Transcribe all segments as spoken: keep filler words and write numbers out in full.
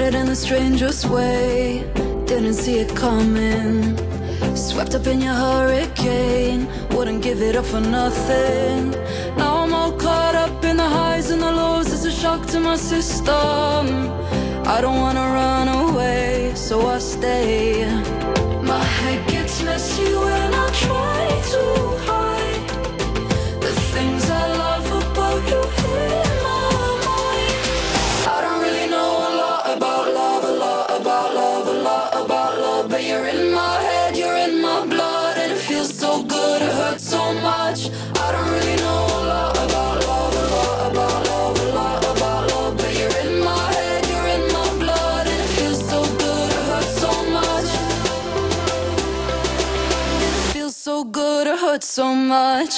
it in the strangest way. Didn't see it coming. Swept up in your hurricane. Wouldn't give it up for nothing. Now I'm all caught up in the highs and the lows. It's a shock to my system. I don't wanna run away, so I stay. My head gets messy when I try to hide the things I love about you in my mind. I don't really know a lot about love, a lot about love, a lot about love, but you're in my head, you're in my blood, and it feels so good, it hurts so much. I don't really know a lot about love, a lot about love, a lot about love, but you're in my head, you're in my blood, and it feels so good, it hurts so much. It feels so good, it hurts so much.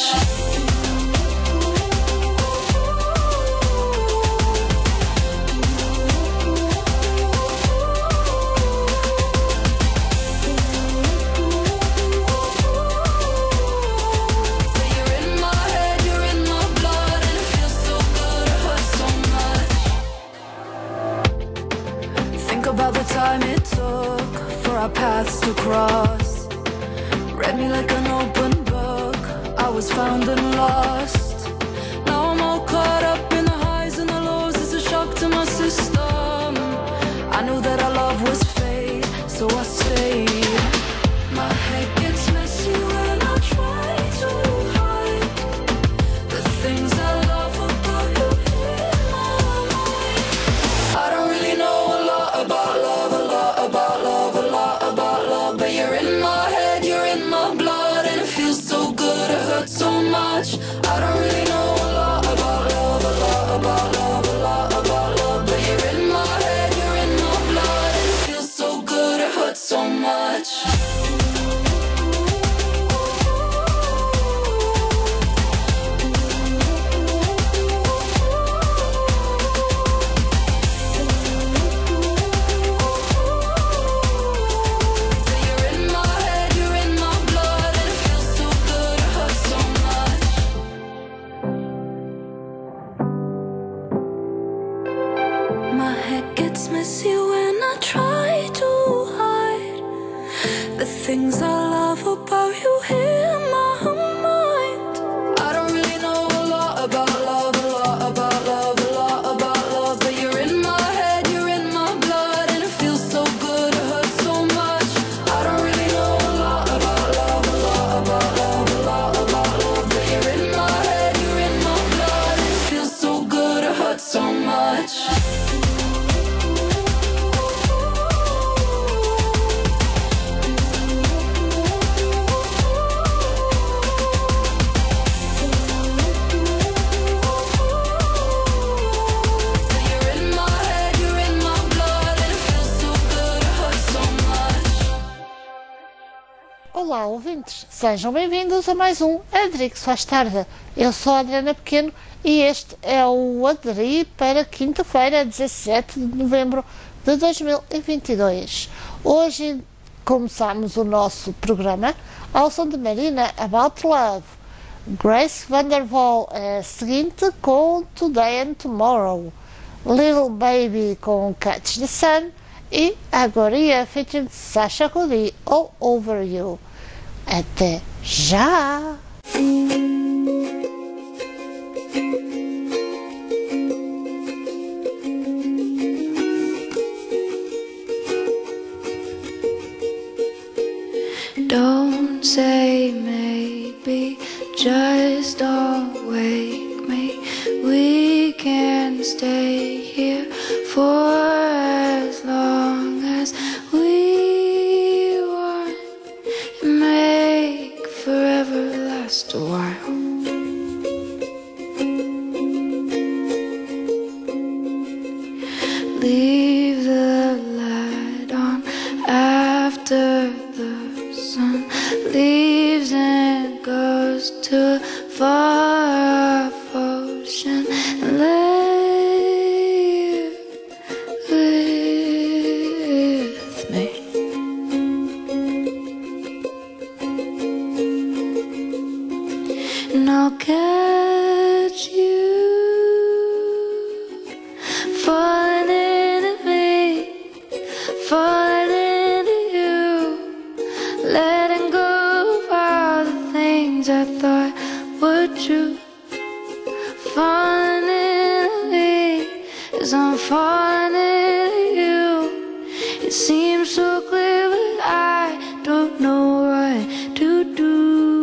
About the time it took for our paths to cross. Read me like an open book. I was found and lost. Now I'm all caught up in the highs and the lows. It's a shock to my system. I knew that our love was fate, so I stayed. My head gets messy when I try to hide the things I love about you in my mind. I don't really know a lot about love, a lot about love, a lot about love, but you're in my head, you're in my blood, and it feels so good, it hurts so much. I don't really know a lot about love, a lot about love, a lot about love, but you're in my head, you're in my blood, and it feels so good, it hurts so much. My head gets messy when I try to hide the things I love about you in my mind. I don't really know a lot about love, a lot about love, a lot about love, but you're in my head, you're in my blood, and it feels so good, it hurts so much. I don't really know a lot about love, a lot about love, a lot about love, but you're in my head, you're in my blood, and it feels so good, it hurts so much. Olá, ouvintes, sejam bem-vindos a mais um Adri que se faz tarde. Eu sou a Adriana Pequeno e este é o Adri para quinta-feira, dezassete de novembro de dois mil e vinte e dois. Hoje começamos o nosso programa ao som de Marina, About Love. Grace Vandervool a seguinte com Today and Tomorrow. Little Baby com Catch the Sun e Agoria featuring Sasha Cody, All Over You. Até já! Don't say maybe, just don't wake me. We can stay here for as long as we want. Make forever last a while. Leave the light on after the sun leaves and goes to a far off ocean. Lay with me. And I'll catch you falling into me what to do.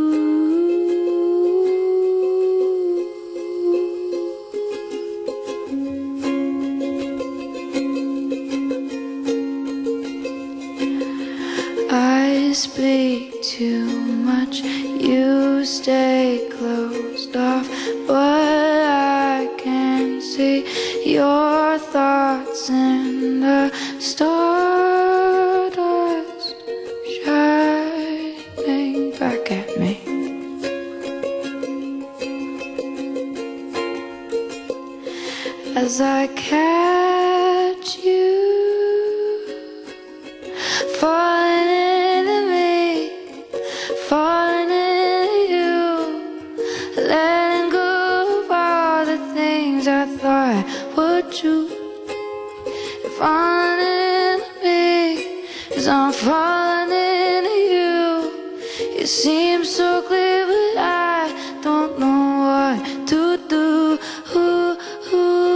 I speak too much, you stay closed off, but I can see your thoughts in the stardust shining back at me. As I catch you falling into me, falling into you, letting go of all the things I thought would you. You're falling into me as I'm falling into you. It seems so clear, but I don't know what to do. Ooh, ooh.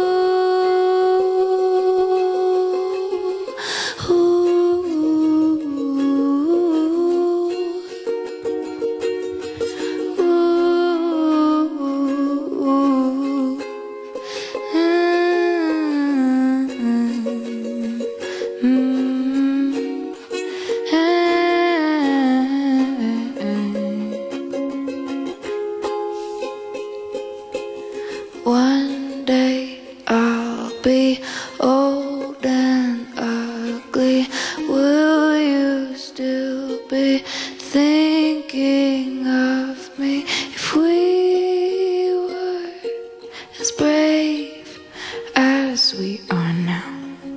One day I'll be old and ugly. Will you still be thinking of me if we were as brave as we are now?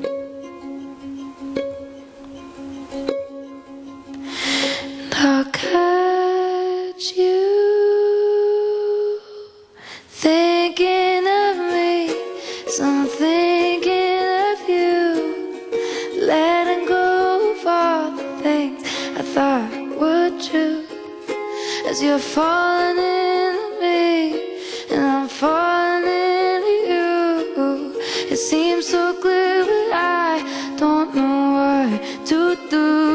And I'll catch you thinking of me, so I'm thinking of you, letting go of all the things I thought would you. As you're falling into me, and I'm falling into you. It seems so clear, but I don't know what to do.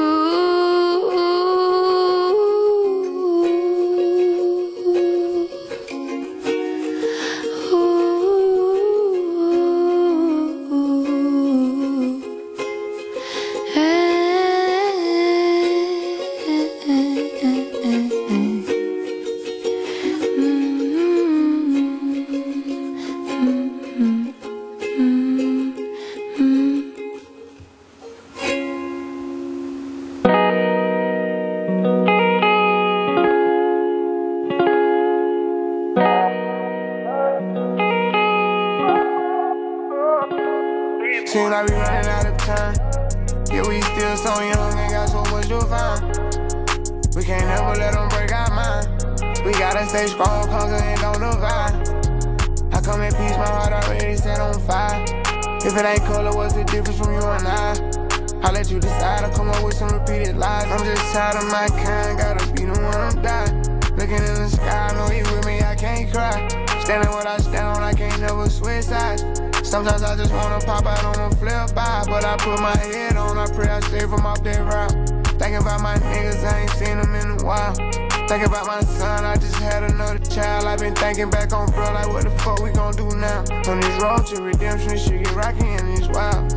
Seems like we running out of time. Yeah, we still so young and got so much to find. We can't never let them break our mind. We gotta stay strong, conquer and don't divide. I come in peace, my heart already set on fire. If it ain't color, what's the difference from you and I? I'll let you decide, I'll come up with some repeated lies. I'm just tired of my kind, gotta be the one I'm dying. Looking in the sky, I know you with me, I can't cry. Standing what I stand on, I can't never switch sides. Sometimes I just wanna pop out on a flip by, but I put my head on, I pray I stay from off that route. Thinking about my niggas, I ain't seen them in a while. Thinking about my son, I just had another child. I've been thinking back on bro, like what the fuck we gon' do now? On this road to redemption, this shit get rocky and it's wild.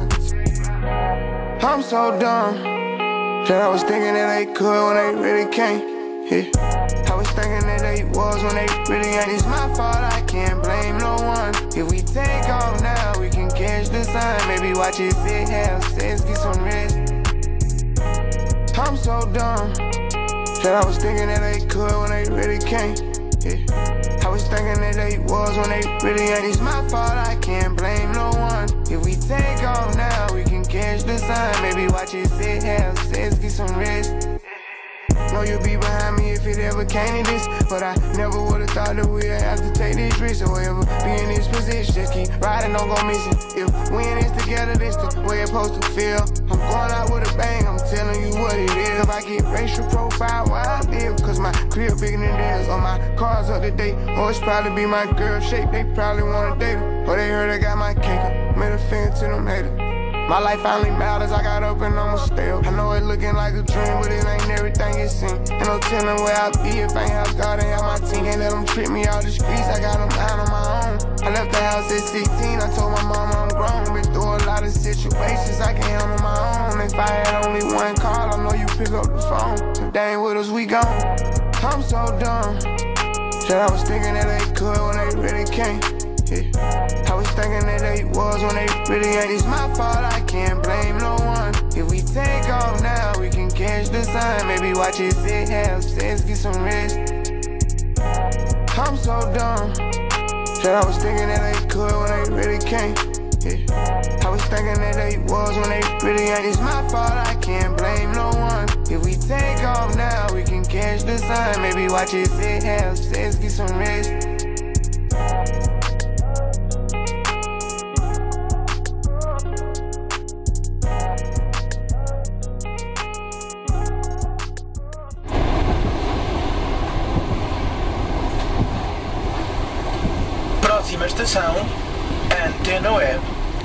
I'm so dumb that I was thinking that they could when they really can't. Yeah. I was thinking that they was when they really ain't. It's my fault, I can't blame no one. If we take off now, we can catch the sun. Maybe watch it sit, have sex, get some rest. I'm so dumb that I was thinking that they could when they really can't. Yeah. I was thinking that they was when they really ain't. It's my fault, I can't blame no one. If we take off now, we can catch the sun. Maybe watch it sit, have sex, get some rest. Know you'll be behind me if it ever came to this, but I never would've thought that we'd have to take this risk or ever be in this position. Just keep riding, don't go missing. If we in this together, this the way it's supposed to feel. I'm going out with a bang, I'm telling you what it is. If I get racial profile, why I live? Cause my crib bigger than theirs, or my car's up to date, or it's probably be my girl shape. They probably wanna date her, or they heard I got my cake up. Middle finger to them haters. My life finally matters, I got up and I'ma stay up. I know it looking like a dream, but it ain't everything it seems. no telling where I be if I ain't house guard and have my team. Can't let them trick me out the streets, I got them out on my own. I left the house at sixteen, I told my mama I'm grown. Been through a lot of situations I can't handle my own. If I had only one call, I know you pick up the phone. If they ain't with us, we gone. I'm so dumb that I was thinking that they could when they really can't. Yeah. I was thinking that they was when they really ain't. It's my fault, I can't blame no one. If we take off now, we can catch the sun. Maybe watch it sit, have sex, get some rest. I'm so dumb that I was thinking that they could when they really can't. Yeah. I was thinking that they was when they really ain't. It's my fault, I can't blame no one. If we take off now, we can catch the sun. Maybe watch it sit, have sex, get some rest. Próxima estação, Antena Web.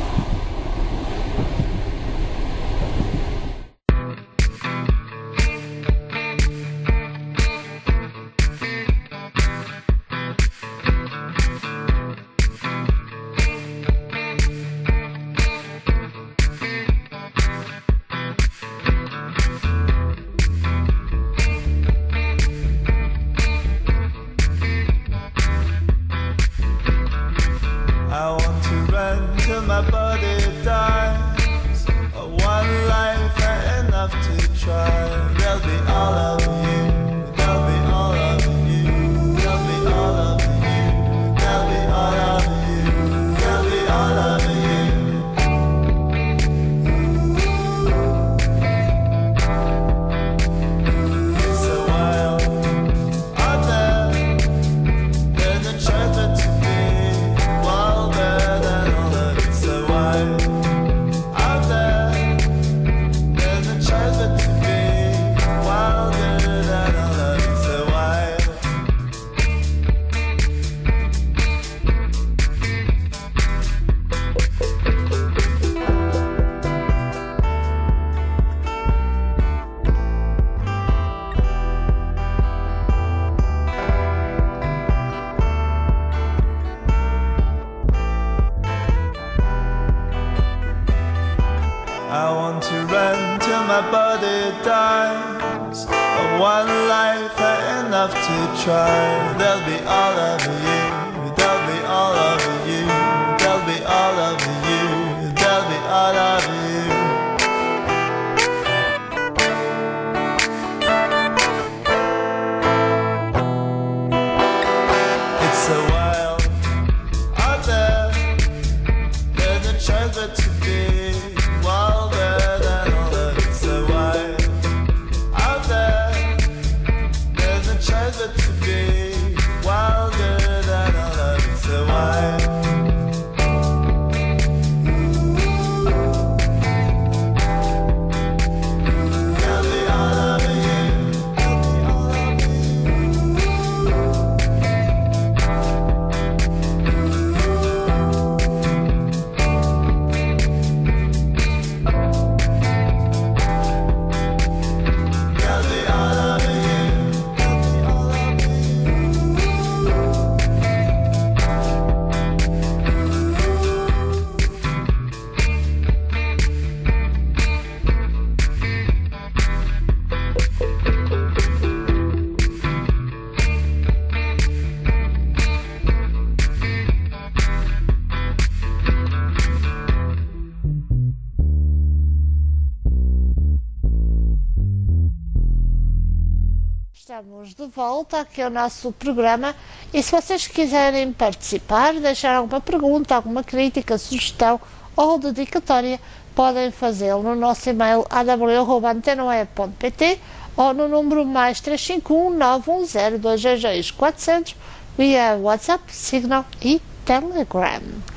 Estamos de volta aqui ao nosso programa e se vocês quiserem participar, deixar alguma pergunta, alguma crítica, sugestão ou dedicatória, podem fazê-lo no nosso e-mail a w arroba antena web ponto p t ou no número mais três cinco um nove um zero dois seis seis quatro zero zero via WhatsApp, Signal e Telegram.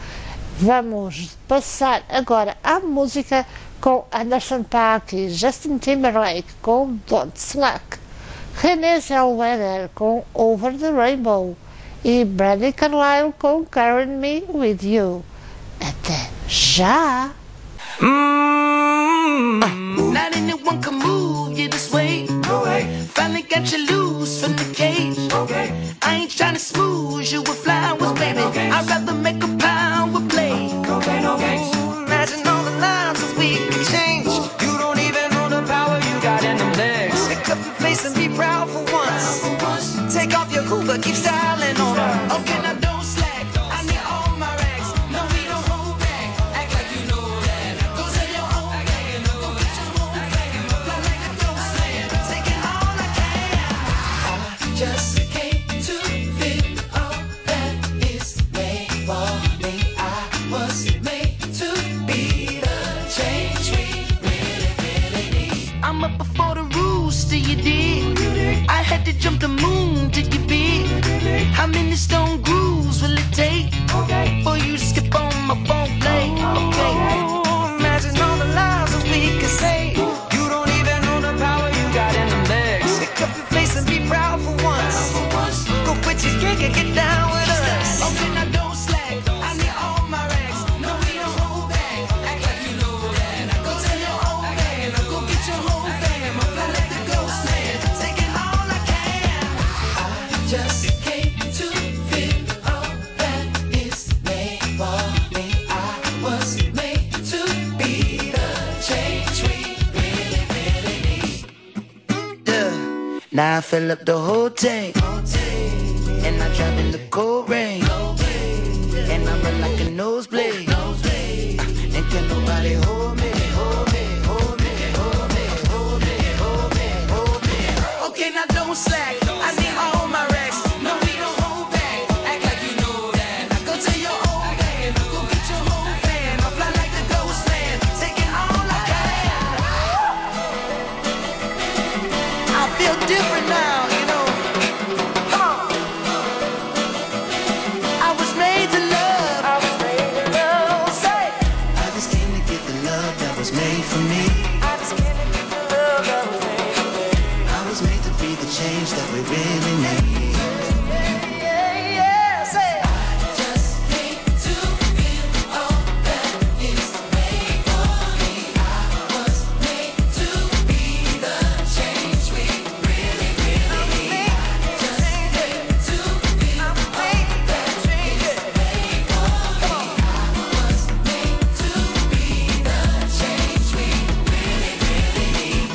Vamos passar agora à música com Anderson .Paak e Justin Timberlake com Don't Slack, Renée Zellweger com Over the Rainbow e Brandi Carlile com Carry Me With You. Até já! Mm-hmm. Uh, not anyone can move you this way. No way. Finally got get you loose from the cage. Okay. I ain't trying to smooth you with flowers, baby. Okay. I'd rather make a power play. Okay, okay. Imagine all the lines that we could change. You don't even know the power you got in them legs. Pick up your face and be proud for once. Take off your cool, but keep styling on her. Okay, now don't slack. I need all my racks. No, we don't hold back. Act like you know that. Go tell your own gang. Go get your whole fam. Fly like a ghost man. Taking all I can. I just came to feel all that is made for me. I was made to be the change we really, really need. I'm up before the rooster, you dig? I had to jump the moon to get big. How many stone grooves will it take okay. for you to skip on my phone play? Okay. Imagine all the lies that we could say. You don't even know the power you got in them legs. Pick up your face and be proud for once. Go quit your gig and get down with us. Okay, now don't slack. I need all my racks. No, we don't hold back. Act like you know that. Go tell your old man. Go get your whole fam. Fly like the ghost man. Taking all I can. I just came to feel all that is made for me. I was made to be the change we really, really need. Yeah. Now I fill up the whole tank. And I drive in the cold rain. And I run like a nosebleed. Uh, and can nobody hold me, hold me, hold me, hold me, hold me, hold me, hold me. Okay, now don't slack. I need all my racks. No, we don't hold back. Act like you know that. Go tell your old man. Go get your whole fam. I fly like the ghost man. Taking all I can. I feel different now, you know. Come on. I was made to love. I was made to love. Say. I just came to get the love that was made for me. I just came to get the love that was made for me. I was made to be the change that we really need. Yeah, yeah, say. I just came to feel all that is made for me. I was made to be the change we really, really need. I just came to feel all that is made for me. I was made to be the change we really, really need.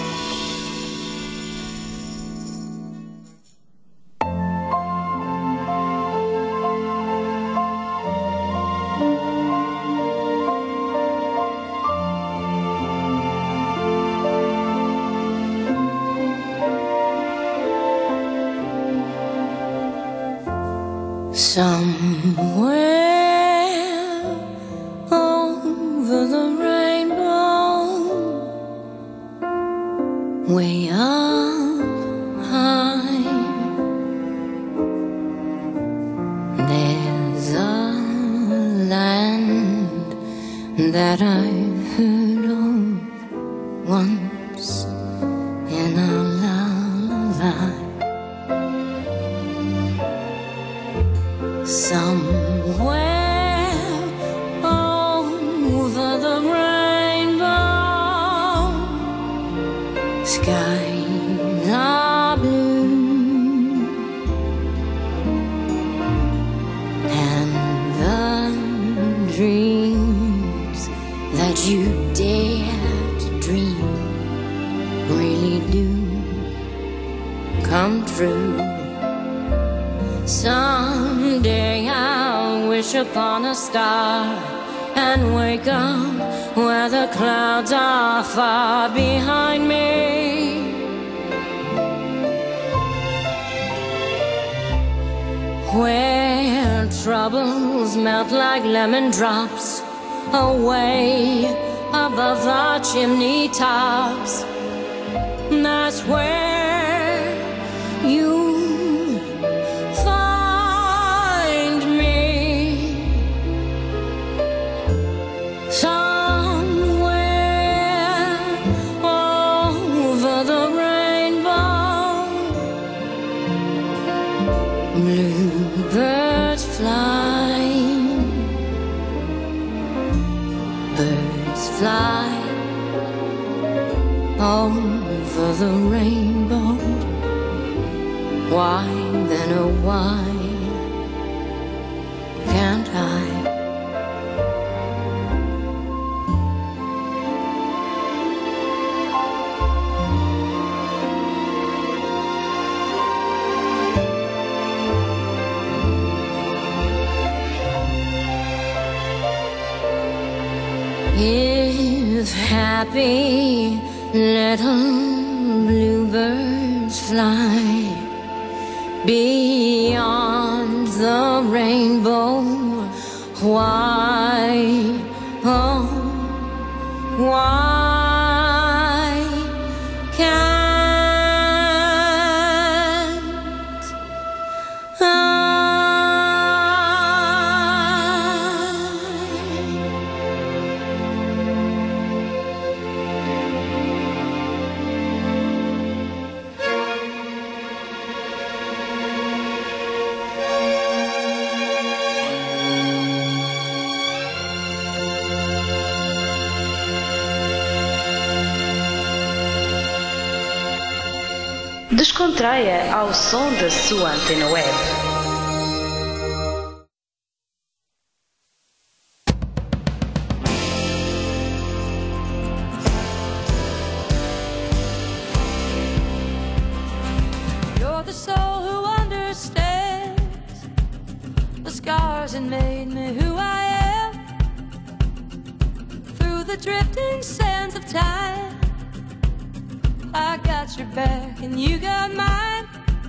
Somewhere over the rainbow, way up high, there's a land that I've heard of once in a lullaby. Somewhere over the rainbow, skies are blue, and the dreams that you dare to dream really do come true. Someday I'll wish upon a star and wake up where the clouds are far behind me. Where troubles melt like lemon drops away above the chimney tops. That's where you bluebirds fly, birds fly over the rainbow, Why then, oh why can't I? If happy little bluebirds fly beyond the rainbow, why, oh, why can't I? Descontraia ao som da sua antena web. You're the soul who understands the scars and made me who I am. Through the drifting sands of time, I got your back and you got mine.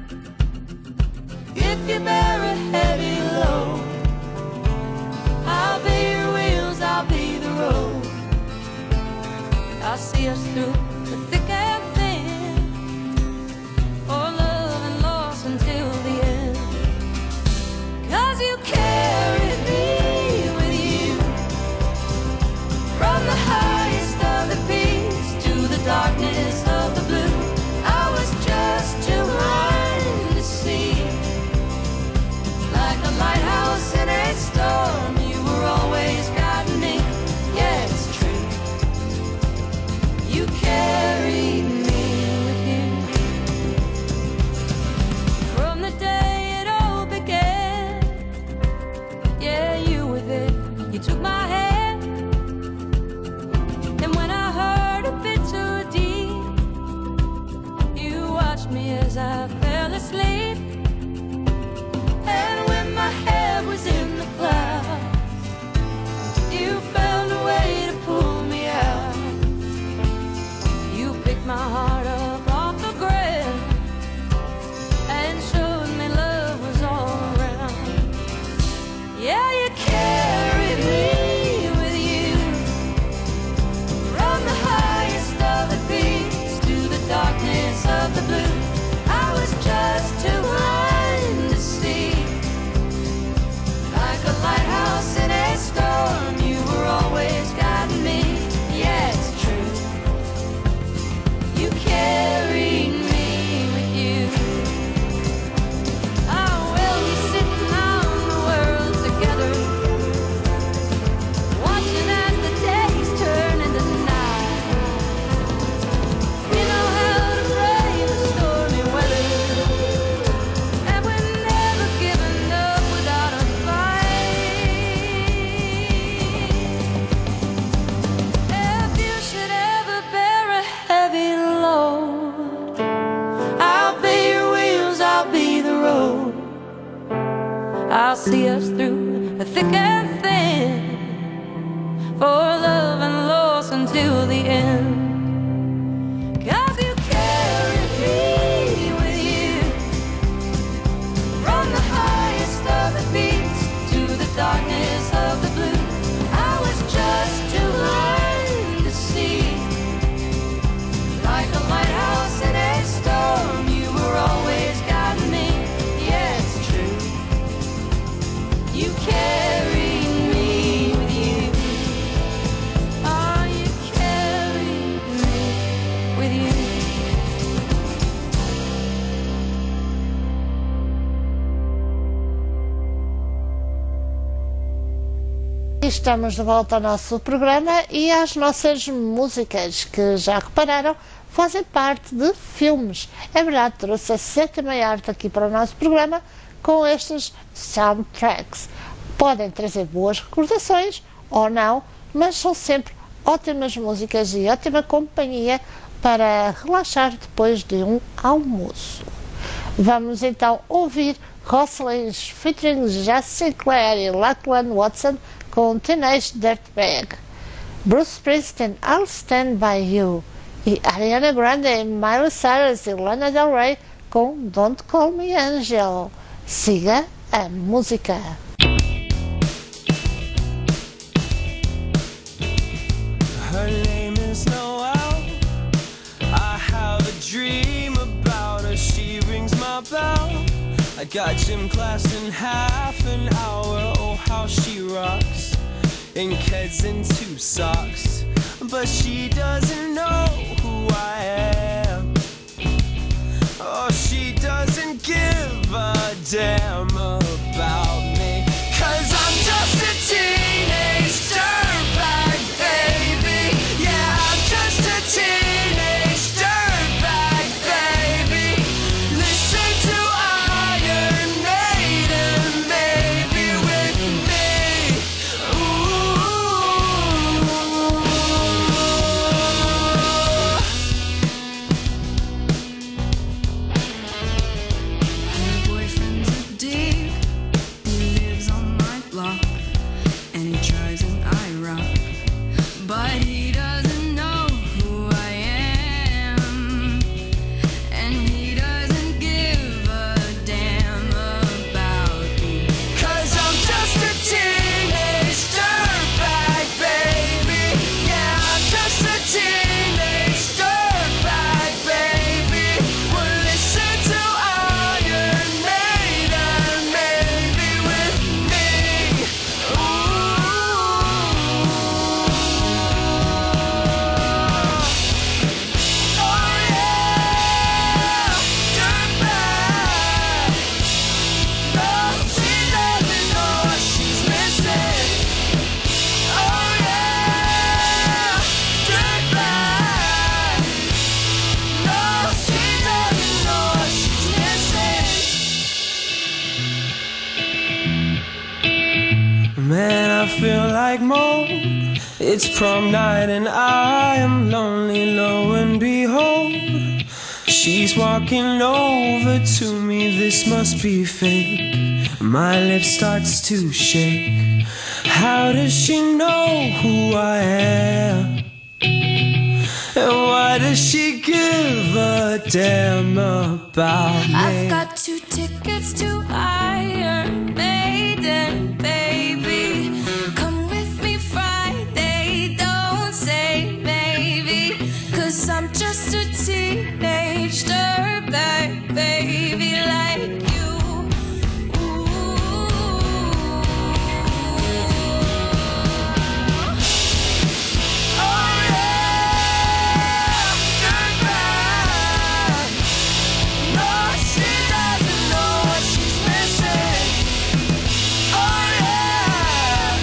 If you bear a heavy load, I'll be your wheels, I'll be the road. I'll see us through the thick and thin, for love and loss until the end. 'Cause you carried me with you, from the highest of the peaks to the darkness of the blue. I was just too blind to see, like a lighthouse in a storm. You were always guiding me. Yeah, it's true. You carried me with you. From the day it all began, yeah, you were there. You took my hand, and when I heard a bit too deep, you watched me as I fell asleep. And when my head was in the clouds, you found a way to pull me out. You picked my heart up off the ground and showed me love was all around. Yeah, you carried me with you, from the highest of the peaks to the darkness of the blue. I was just too blind to see, like a lighthouse in a storm. You were always guiding me. Yeah, it's true. You carried me with you. Oh, we'll be sitting on the world together, watching as the days turn into night. We know how to brave the stormy weather, and we're never giving up without a fight. If you should ever bear a heavy load, I'll be your wheels, I'll be the road. I'll see us through the thick and thin, for love and loss until the end. 'Cause you carried me with you, from the highest of the peaks to the darkness of the blue. I was just too blind to see, like a lighthouse in a storm. You were always guiding me. Yeah, it's true. You carried me with you. Oh, you carried me with you. Estamos de volta ao nosso programa e às nossas músicas, que já repararam, fazem parte de filmes. É verdade, trouxe a sétima arte aqui para o nosso programa com estes soundtracks. Podem trazer boas recordações ou não, mas são sempre ótimas músicas e ótima companhia para relaxar depois de um almoço. Vamos então ouvir Rosalind's featuring Jazz Sinclair e Lachlan Watson com Teenage Dirtbag, Bruce Springsteen, I'll Stand By You, e Ariana Grande, Miley Cyrus e Lana Del Rey com Don't Call Me Angel. Siga a música. Her name is Noelle. I have a dream about her. She rings my bell. I got gym class in half an hour. Oh, how she rocks in Keds and two socks. But she doesn't know who I am. Oh, she doesn't give a damn about me. 'Cause I'm just a teenage dirtbag, baby. Yeah, I'm just a teenage dirtbag, baby. Listen to Iron Maiden, maybe with me. Ooh. Her boyfriend's a dick. He lives on my block and he drives an IROC, but he doesn't know who I am, and he doesn't give a damn about me. 'Cause I'm just a teenage dirtbag, baby. Yeah, I'm just a teenage dirtbag, baby. Well, listen to Iron Maiden, maybe with me. Ooh. Oh yeah, dirtbag. No, she doesn't know what she's missing. Oh yeah, dirtbag. No, she doesn't know what she's missing. Man, I feel like mold. It's prom night and I am lonely, lo and behold. She's walking over to me, this must be fake. My lip starts to shake. How does she know who I am? And why does she give a damn about me? I've got two tickets to Iron Maiden, baby. Come with me Friday, don't say maybe. 'Cause I'm just a teenage dirtbag, baby, like you. Oh yeah, dirtbag. No, she doesn't know what she's missing. Oh yeah,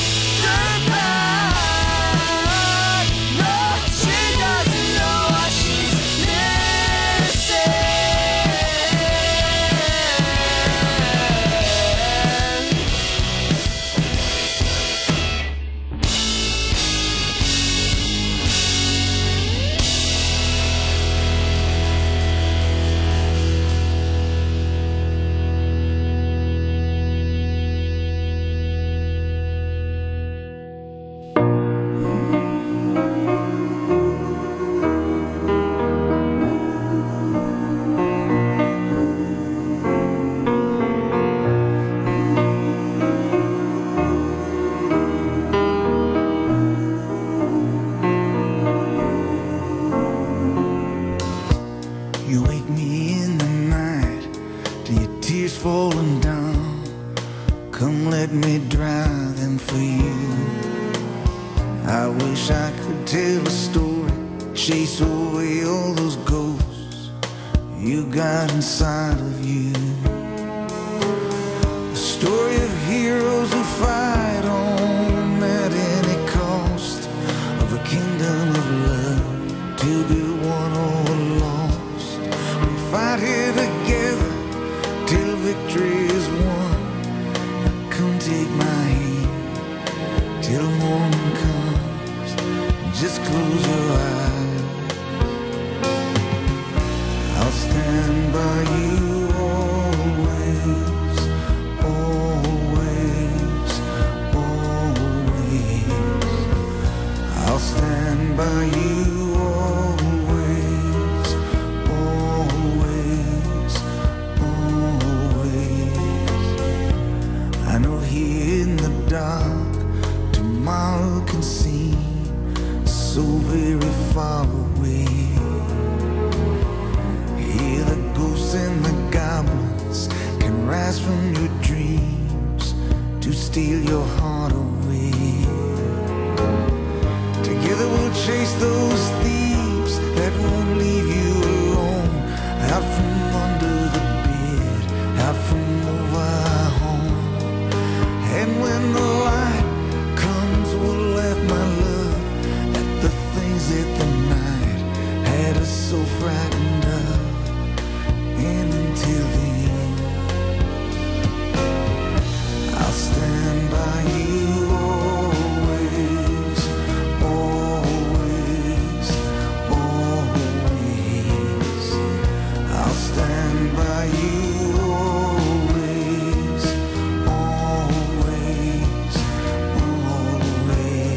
dirtbag. No, she doesn't know what she's missing. You wake me in the night to your tears falling down. Come let me dry them for you. I wish I could tell a story, chase away all those ghosts you got inside of you. A story of heroes who fight on at any cost, of a kingdom of love to be won victory is won. Come take my hand till the morning comes. Just close your eyes. I'll stand by you always, always, always. I'll stand by you always, always, always. I know here in the dark tomorrow can seem so very far away. Hear the ghosts and the goblins can rise from your dreams to steal your heart away. Together we'll chase those thieves that won't leave you alone. Out from under the bed, out from over our home. And when the light comes, we'll laugh, my love, at the things that the night had us so frightened of. And until then, I'll stand by you always, always, always. I'll stand by you always, always, always.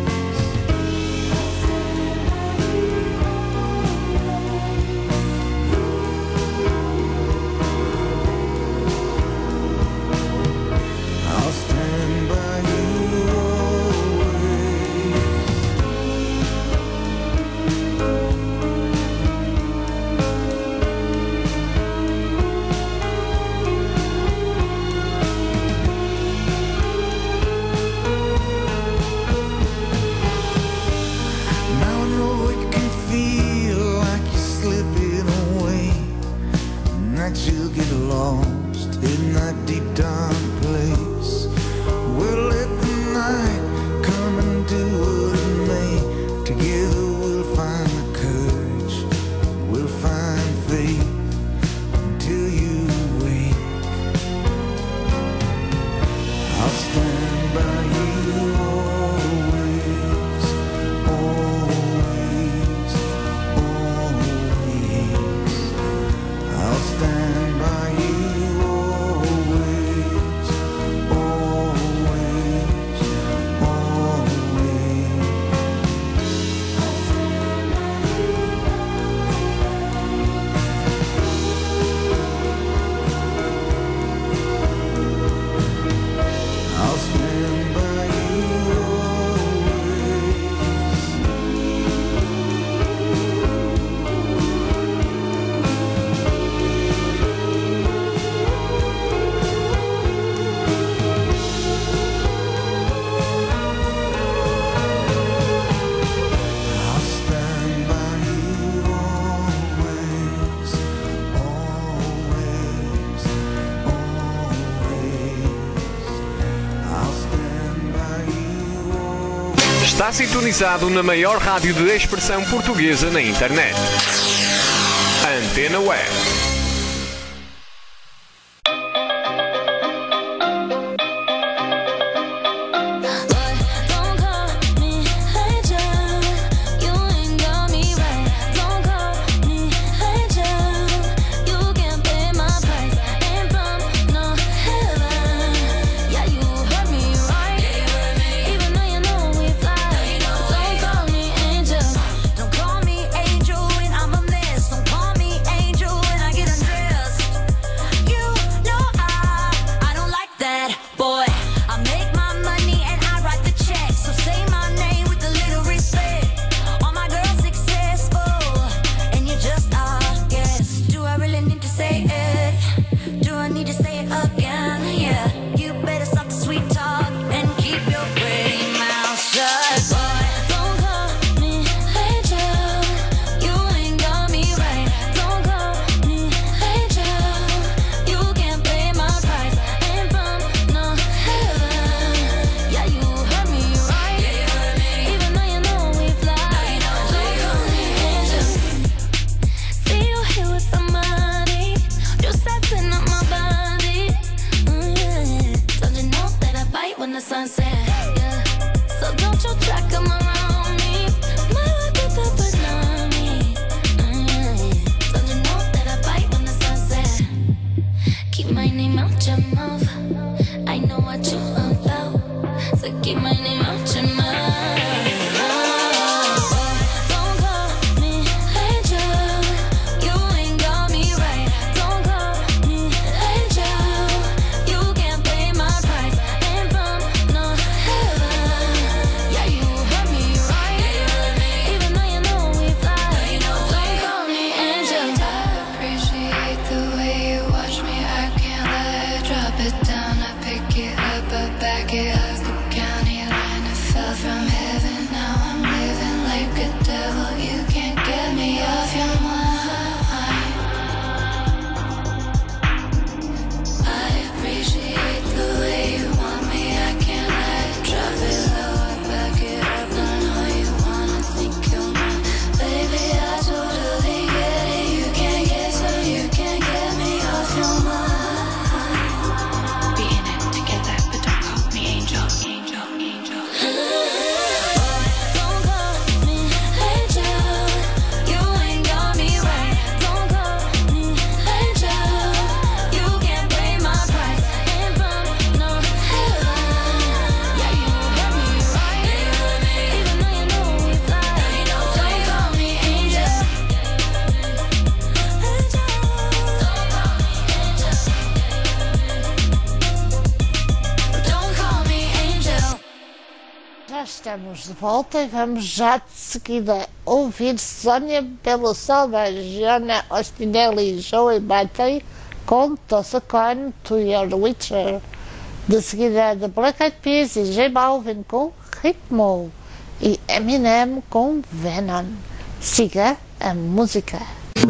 I'll stand by you always. Now I know it can feel like you're slipping away, and that you'll get lost in that deep dark place. We'll let the night come and do what it may. Together we'll find the courage, we'll find faith until you wake. I'll stand by you always, always, always. I'll stand by you always, always, always. I'll stand by you always. I'll stand by you always, always, always. I'll stand by you always. Está sintonizado na maior rádio de expressão portuguesa na internet. Antena Web. Don't call me angel, you ain't got me right. Don't call me angel, you can't pay my price. Ain't from no heaven, yeah you heard me right. Even though you know we fly. Don't call me angel, don't call me angel when I'm a mess. Don't call me angel when I get sunset. Yeah. So don't you try come around me. My life is a tsunami. Mm. Don't you know that I bite when the sun set? Keep my name out your mouth. I know what you about. So keep my name out your mouth. Estamos de volta e vamos já de seguida ouvir Sónia Belosalva, Joana Ospinelli e Joey Batty com Toss a Coin to Your Witcher. De seguida The Black Eyed Peas e J Balvin com Ritmo e Eminem com Venom. Siga a música.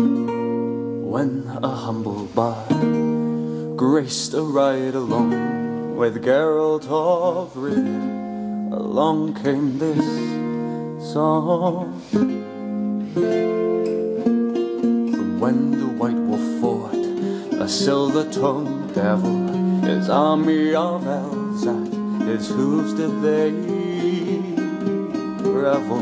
When a humble bard graced a ride along with Geralt of Rivia, along came this song. From when the White Wolf fought a silver-tongued devil, his army of elves at his hooves did they revel.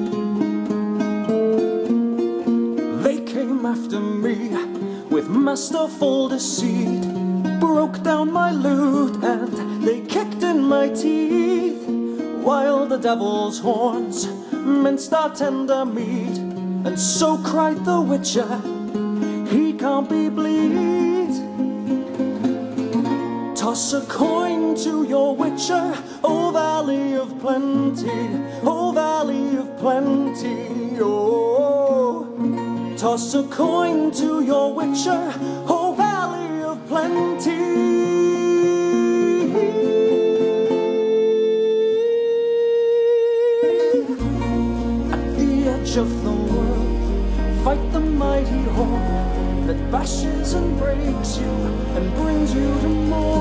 They came after me with masterful deceit, broke down my lute and they kicked in my teeth, while the devil's horns minced our tender meat. And so cried the Witcher, he can't be bleed. Toss a coin to your Witcher, O Valley of Plenty, O Valley of Plenty, oh. Toss a coin to your Witcher, O Valley of Plenty. Of the world, fight the mighty horn that bashes and breaks you and brings you to more.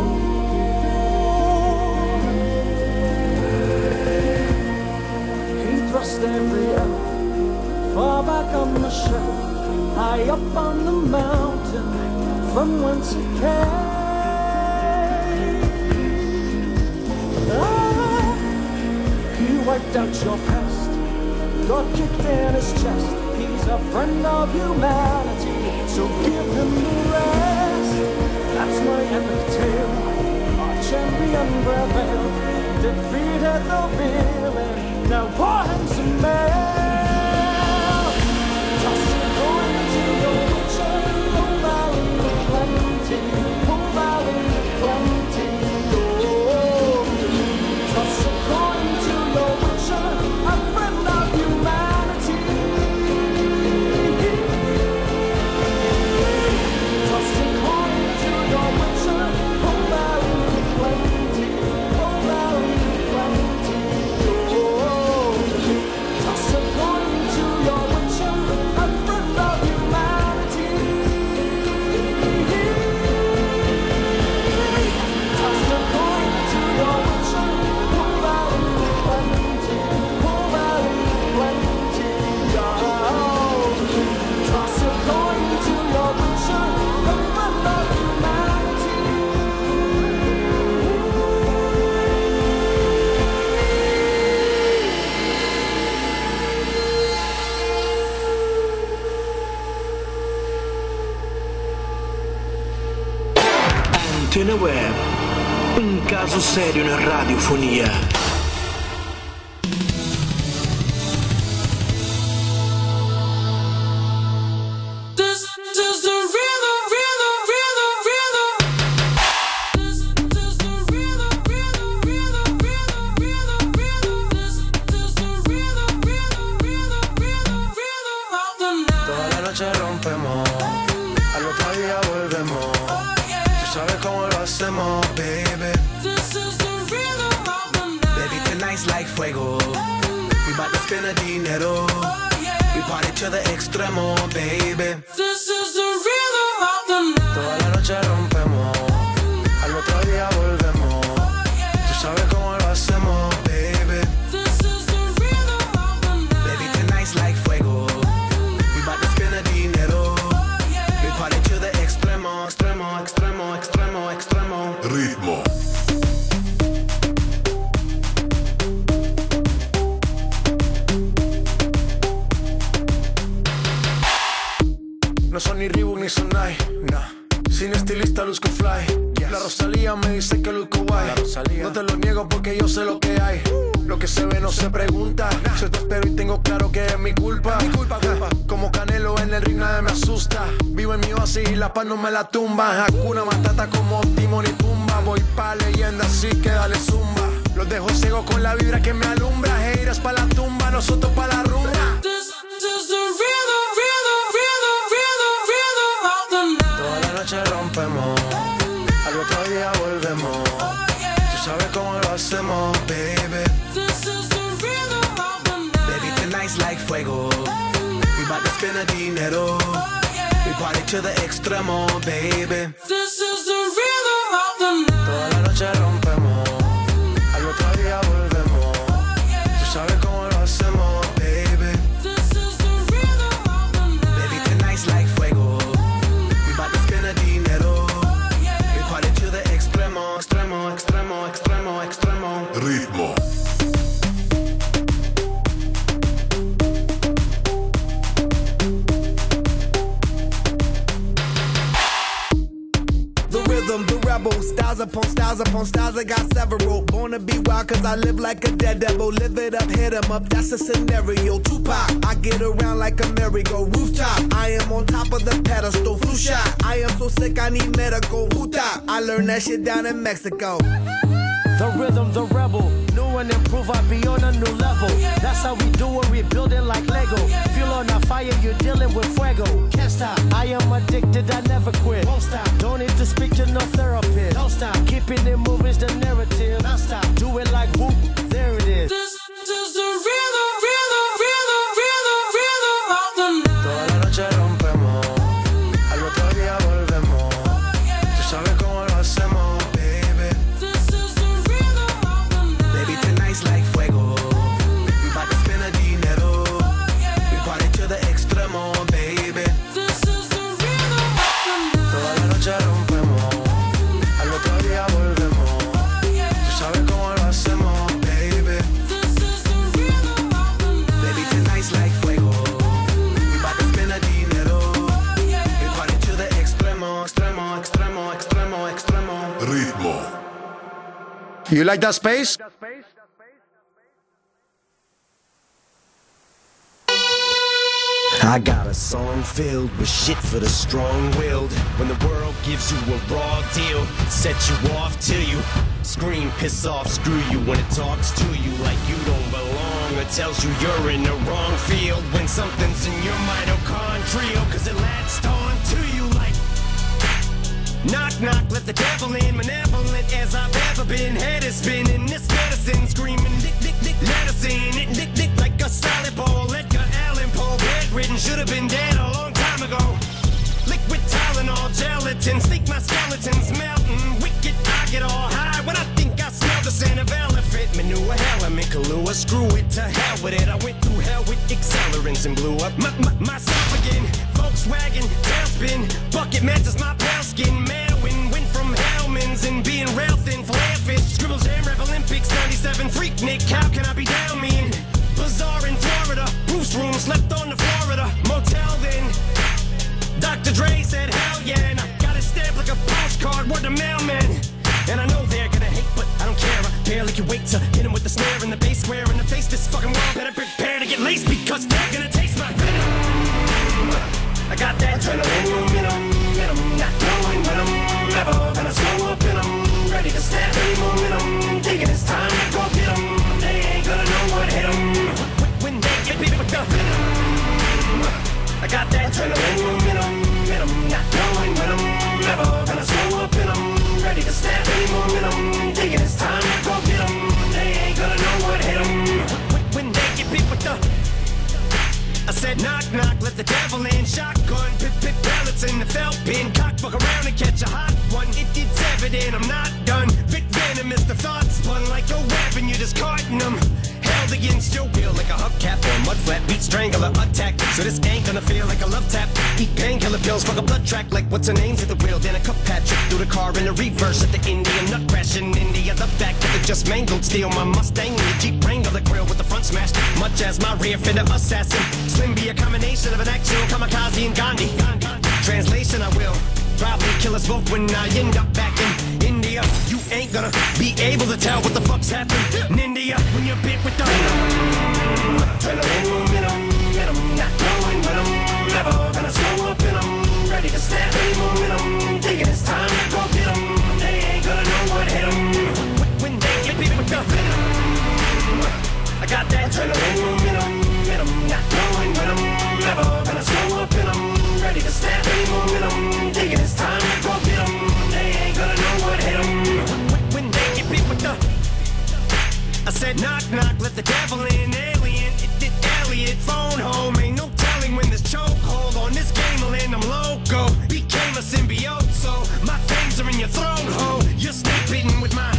He thrust every elf far back on the shelf, high up on the mountain from whence it came. Ah, he wiped out your past, God kicked in his chest. He's a friend of humanity, so give him the rest. That's my epic tale. Our champion prevailed, defeated the villain. Now pour him some ale. Toss a coin to your Witcher, O Valley of Plenty, O Valley of Plenty, oh. Toss a coin to your Witcher, a friend of humanity. Toss a coin to your Witcher, O Valley of Plenty, O Valley of Plenty, oh. Toss a coin Antena Web, un caso serio na radiofonia. To the extremo, baby. This is the rhythm of the night. Toda la noche rompemos, al otro día volvemos. Tú sabes cómo lo hacemos, baby. This is the rhythm of the night. Baby, tonight's like fuego. We bout to spend the dinero. We party to the extremo, extremo, extremo, extremo, extremo. Ritmo. No son ni Reebok ni Sonai, nah. Sin estilista luzco fly, yes. La Rosalía me dice que luzco guay. No te lo niego porque yo sé lo que hay. Lo que se ve no se pregunta, nah. Yo te espero y tengo claro que es mi culpa, mi culpa, culpa. Como Canelo en el ring nadie me asusta. Vivo en mi oasis y la paz no me la tumba. Hakuna Matata como Timón y Pumba. Voy pa' leyenda así que dale zumba. Los dejo ciego con la vibra que me alumbra. Heiras pa' la tumba, nosotros pa' la rumba. This, this the rhythm, rhythm, rhythm, rhythm, rhythm of the night. Toda la noche rompemos, al otro día volvemos. Tú sabes cómo lo hacemos, baby. This is the rhythm of the night. Baby, tonight's like fuego. We bout to spend the dinero. We party to the extremo, baby. This is the rhythm of the night. Toda la noche rompemos, al otro día volvemos. Tú sabes cómo lo hacemos, baby. This is the rhythm of the night. Baby, tonight's like fuego. We bout to spend the dinero. We party to the extremo, extremo, extremo, extremo, extremo. Ritmo. The rebel, styles upon styles upon styles, I got several. Born to be wild cause I live like a dead devil. Live it up, hit 'em up, that's a scenario. Tupac, I get around like a merry-go. Rooftop, I am on top of the pedestal. Flu shot, I am so sick I need medical. Hootop, I learned that shit down in Mexico. The rhythm, the rebel, new and improve, I be on a new level. That's how we do it, we build it like Lego. Feel on a fire, you're dealing with fuego. Can't stop, I am addicted, I never quit. Won't stop, don't need to speak to no therapist. Don't stop, keeping it moving's the narrative. Don't stop, do it like whoop, there it is. This is the rhythm, rhythm, rhythm, rhythm, rhythm of the night. Toda la noche rompemos, al otro día volvemos. Tú sabes cómo lo hacemos, baby. This is the rhythm of the night. Baby, tonight's like fuego. We bout to spend the dinero. We party to the extremo, baby. This is the rhythm of the night. Toda la noche rompemos, al otro día volvemos. Tú sabes cómo lo hacemos, baby. This is the rhythm of the night. Baby, tonight's like fuego. We bout to spend the dinero. We party to the extremo, extremo, extremo, extremo, extremo. Ritmo. You like that space? I got a song filled with shit for the strong-willed. When the world gives you a raw deal, sets you off till you scream, piss off, screw you. When it talks to you like you don't belong, or tells you you're in the wrong field. When something's in your mitochondrial, cause it latched on to you like knock, knock, let the devil in. Malevolent as I've ever been. Head is spinning, this medicine screaming dick, dick, dick, medicine. It dick, dick like a salad bowl. Edgar Allan Poe, bedridden, should have been dead a long time ago. Liquid Tylenol, gelatin, sneak my skeletons melting. Wicked, I get all high when I think I smell the scent of elephant manure. Hell, I'm in Kahlua, screw it, to hell with it. I went through hell with accelerants and blew up my, my, myself again. Volkswagen, tailspin, bucket matches my pale skin. Mailwind, went from Hellman's and being rail thin. Flare fish, scribble jam, rap Olympics, ninety-seven, freak Nick, how can I be down mean? Bazaar in Florida, Bruce room, slept on the Florida motel then. Doctor Dre said hell yeah, and I got it stamped like a postcard, word to mailman. make you wait to hit him with the snare and the bass square in the face. This fucking world better prepare to get laced because they're gonna taste my venom. I got that adrenaline, momentum, momentum, not knowing when I'm never gonna slow up in 'em. Ready to snap any momentum, thinking it's time to go get 'em. They ain't gonna know what hit 'em when they get beat with the venom. I got that adrenaline, momentum, momentum, not knowing when I'm never gonna slow up in 'em. Ready to snap any momentum, thinking it's time to go get 'em. They ain't gonna know what hit 'em when they get beat with the. I said knock knock, let the devil in. Shotgun, pit pit pellets in the felt bin. Cock fuck around and catch a hot one. It, it's evident I'm not done. Bit venomous, the thoughts spun like a weapon. You're just carting them. Held against your will like a hubcap or a mud flat. Beat strangler attack. So this ain't gonna feel like a love tap. Eat painkiller pills, fuck a blood track like what's her name's at the wheel. Then a cup Patrick through the car in the reverse at the Indian nut crash in India. The fact that it just mangled steal my Mustang and the Jeep Wrangler grill with the front smashed. Much as my rear fender assassin. Slim be a combination of an actual kamikaze and Gandhi. Translation, I will probably kill us both when I end up back in India. You ain't gonna be able to tell what the fuck's happened in India when you're bit with the adrenaline, momentum, momentum, not knowing when I'm never gonna slow up in 'em. Ready to snap any momentum, thinking it's time to go get 'em. They ain't gonna know what hit 'em when they get bit with the venom. I got that adrenaline, momentum, momentum, not knowing when I'm never gonna slow up in 'em. Ready to snap any momentum, thinking it's time to go get 'em. They ain't gonna know what hit 'em when they get beat with the. I said knock knock, let the devil in. Alien, it did Elliot, phone home. Ain't no telling when this chokehold on this game will end. I'm loco, became a symbiote, so my fangs are in your throat hole. You're snake bitten with my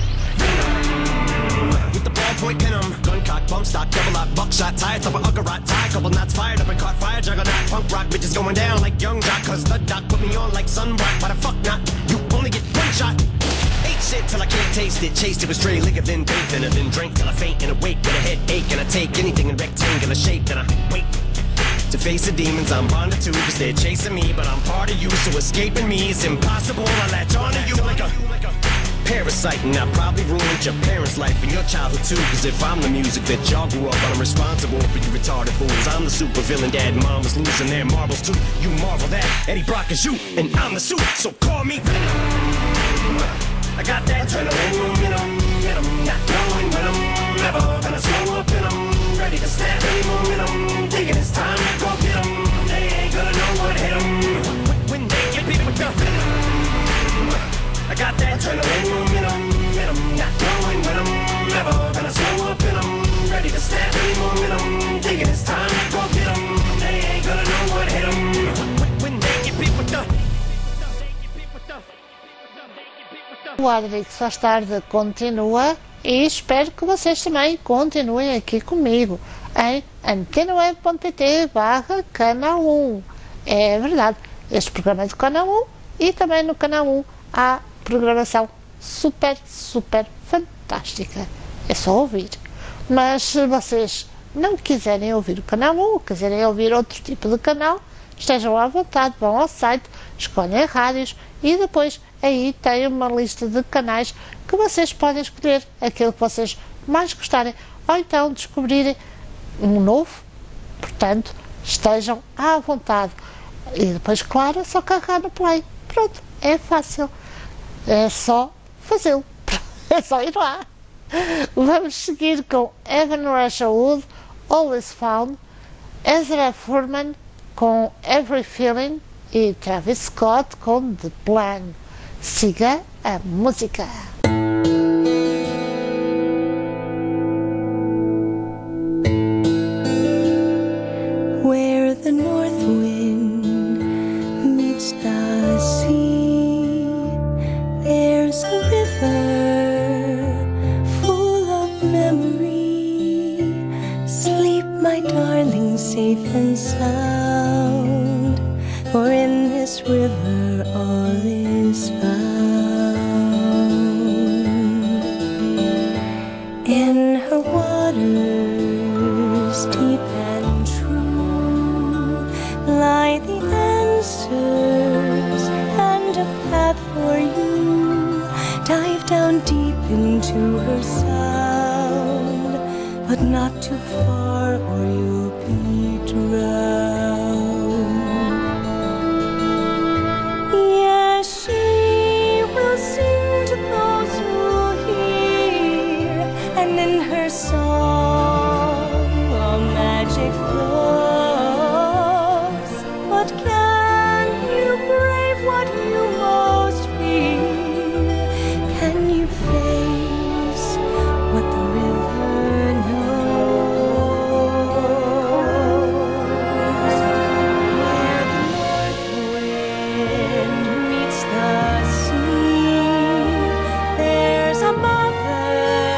with the ballpoint pen 'em. Gun cock, bump stock, double lock, buckshot, tires up a Uggarot, tie, couple knots fired up and caught fire, juggernaut, punk rock, bitches going down like young jock, cause the doc put me on like sunblock. Why the fuck not? You only get one shot. Ate shit till I can't taste it, chased it with stray liquor, then bathed in it, then drank till I faint and awake with a headache, and I take anything in rectangular shape, then I wait to face the demons I'm bonded to, cause they're chasing me, but I'm part of you, so escaping me is impossible. I latch on to you like a parasite, and I probably ruined your parents' life and your childhood too. Cause if I'm the music that y'all grew up on, I'm responsible for you retarded fools. I'm the super villain, dad and mom was losing their marbles too. You marvel that Eddie Brock is you, and I'm the suit, so call me Venom. I got that adrenaline, momentum, momentum, not knowing when I'm never gonna slow up in 'em. Ready to snap any momentum, thinking it's time to go get 'em. They ain't gonna know what hit 'em when they get beat with the venom. I got that adrenaline, momentum, momentum, not knowing when I'm never gonna slow up in 'em. Ready to snap any momentum, thinking it's time to go get 'em. They ain't gonna know what hit 'em when they get beat with the. O Adrix Faz Tarde continua e espero que vocês também continuem aqui comigo em antena web ponto pt barra canal um. É verdade, este programa é do canal um e também no canal um há programação super, super fantástica. É só ouvir. Mas se vocês não quiserem ouvir o canal um, quiserem ouvir outro tipo de canal, estejam à vontade, vão ao site, escolhem rádios e depois aí tem uma lista de canais que vocês podem escolher aquilo que vocês mais gostarem ou então descobrirem um novo. Portanto, estejam à vontade. E depois, claro, é só carregar no play. Pronto, é fácil. É só fazê-lo. É só ir lá. Vamos seguir com Evan Rachel Wood, All Is Found, Ezra Furman com Every Feeling e Travis Scott com The Plan. Siga a música. Where the north wind meets the sea, there's a river full of memory. Sleep, my darling, safe and sound, for in this river all is found. into her sound, but not too far or you'll be drowned. Yes, she will sing to those who hear, and in her song a magic flows. But can you brave what you most fear? Can you face what the river knows? Where the north wind meets the sea, there's a mother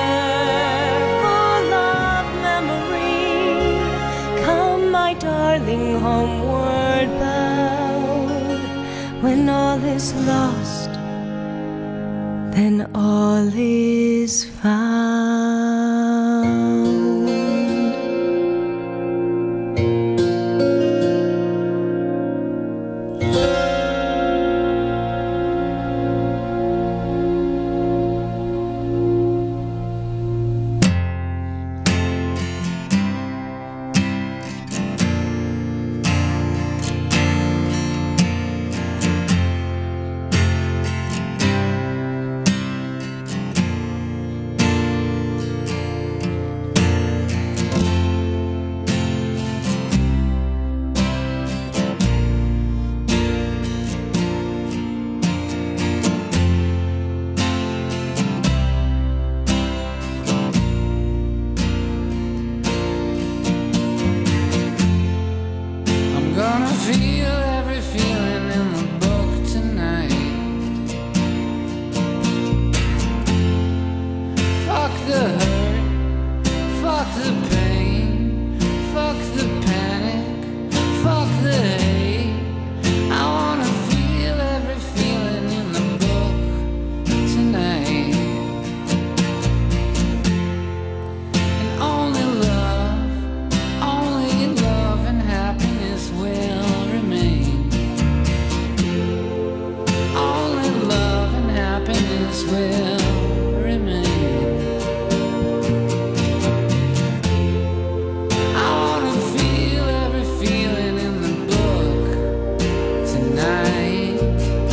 full of memory. Come, my darling, homeward bound. When all is lost, then all is found. I'm gonna feel every feeling in the book tonight. Fuck the hurt, fuck the pain, fuck the panic, fuck the hate. I wanna feel every feeling in the book tonight. And only love, only love and happiness will remain. Only love and happiness will remain. I wanna feel every feeling in the book tonight.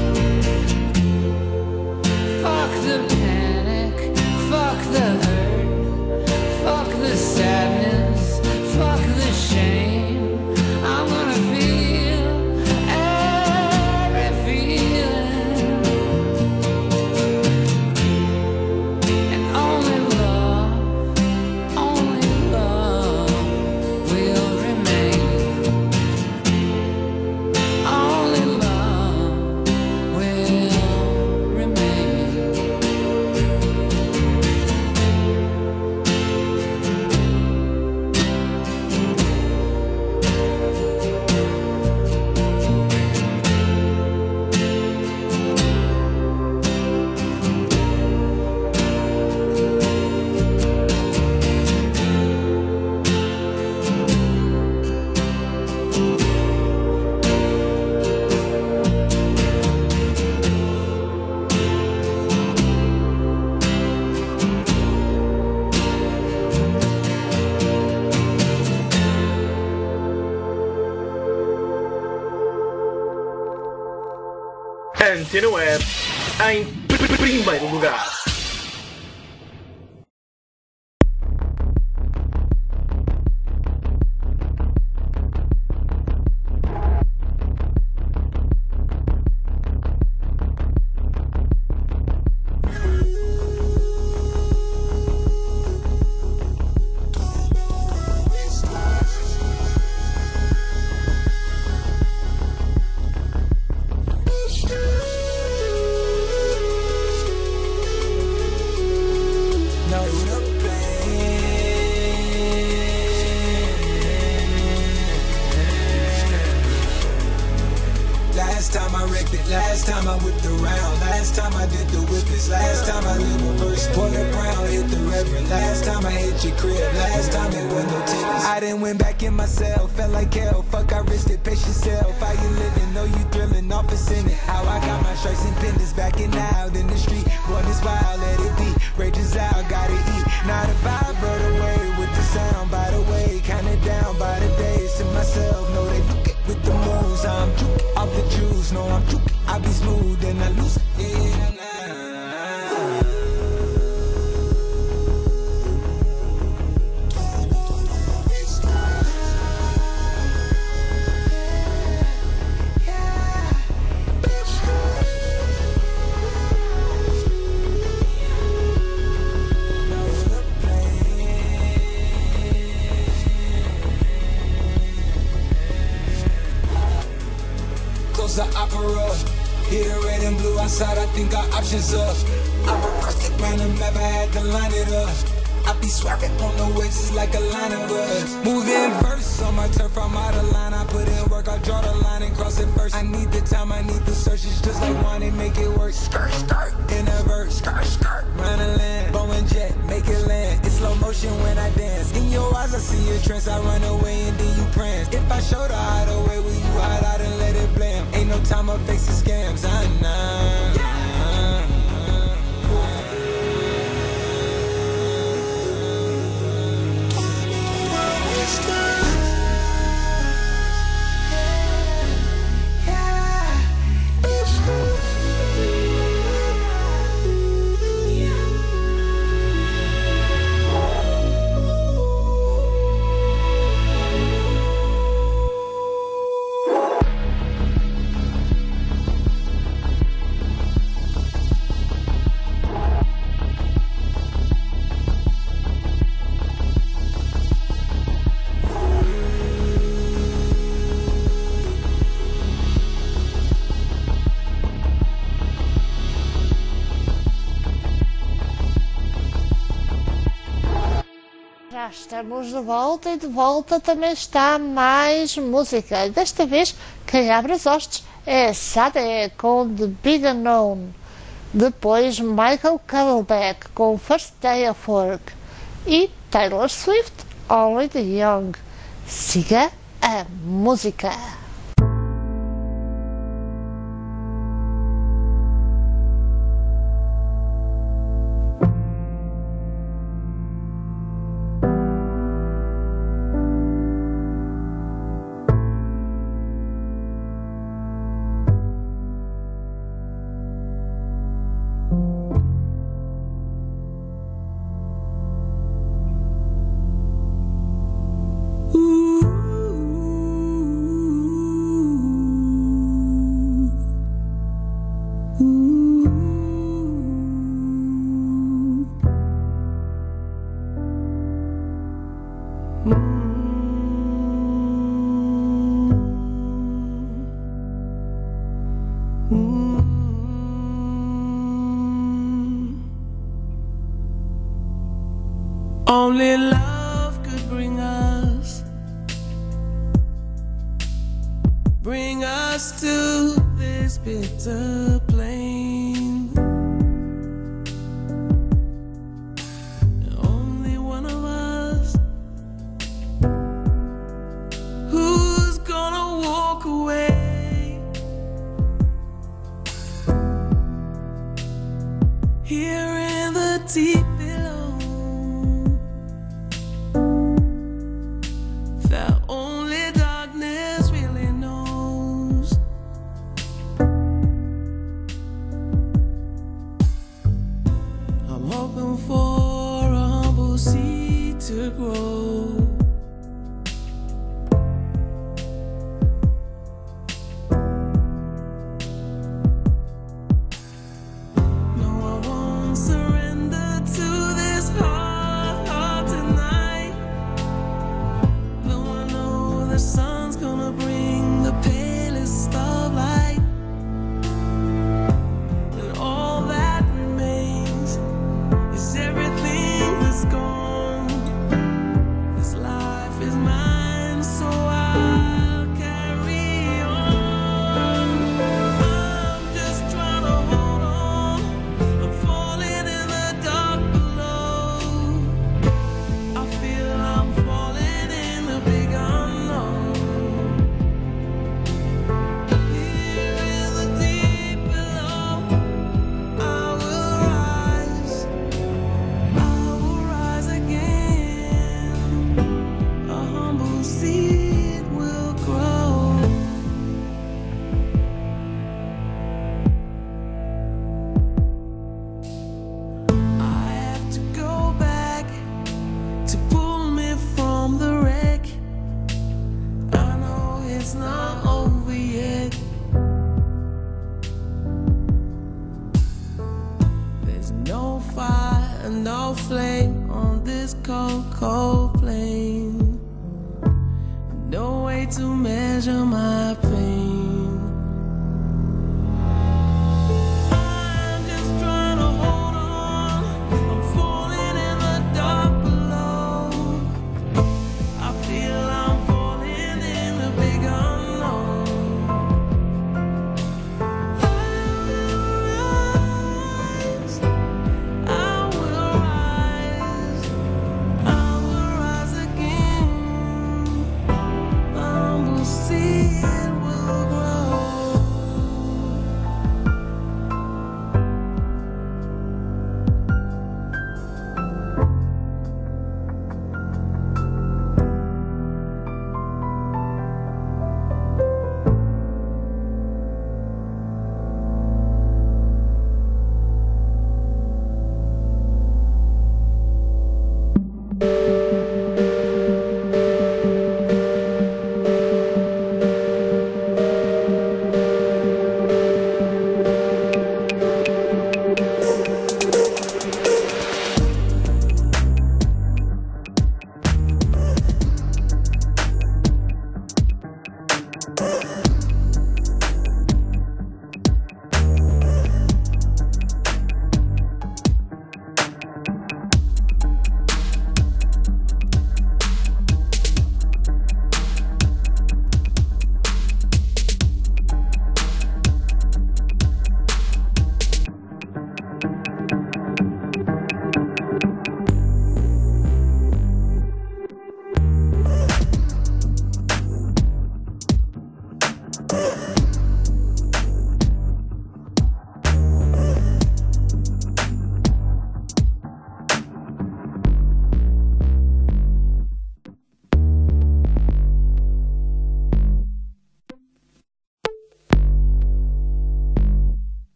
Fuck the panic, fuck the hurt, fuck the sadness, fuck the shame. I'm gonna feel every feeling. And only love, only love will remain. Only love will remain. Antena Web em primeiro lugar. Last time I wrecked it, last time I whipped around, last time I did the whippets, last time I lit a verse, quarter crown, hit the reverend, last time I hit your crib, last time it was no tickets. I done went back in myself, felt like hell, fuck I risked it, pace yourself, how you living, know you thrilling, off a Senate, how I got my stripes and pendants back and out in the street, boy this wild, let it be, my side, I think our options up. I reversed it, round the map, I had to line it up. I be swerving on the wedges like a line of us. Moving verse on my turf, I'm out of line. I put in work, I draw the line and cross it first. I need the time, I need the search. It's just like wine and make it work. Skirt, skirt, in a verse. Skirt, skirt, round the land. Boeing jet, make it land. It's slow motion when I dance. In your eyes, I see your trance. I run away and then you prance. If I show the hideaway, will you hide out and let it blam? Ain't no time up facing scams. I know. Yeah. Já estamos de volta e de volta também está mais música. Desta vez, quem abre as hostes é Sade com The Big Unknown. Depois Michael Camelback com First Day of Work. E Taylor Swift, Only the Young. Siga a música. Only love could bring us, bring us to this bitter plain. Only one of us who's gonna walk away here in the deep below. That only darkness really knows. I'm hoping for a humble seed to grow. No, I won't surrender to this heart, heart tonight. The sun's gonna bring the palest of light, and all that remains is everything that's gone. This life is mine, so I'll carry on. I'm just trying to hold on. I'm falling in the dark below. I feel I'm falling in the big unknown. It's not over yet. There's no fire, no flame on this cold, cold flame. No way to measure my pain.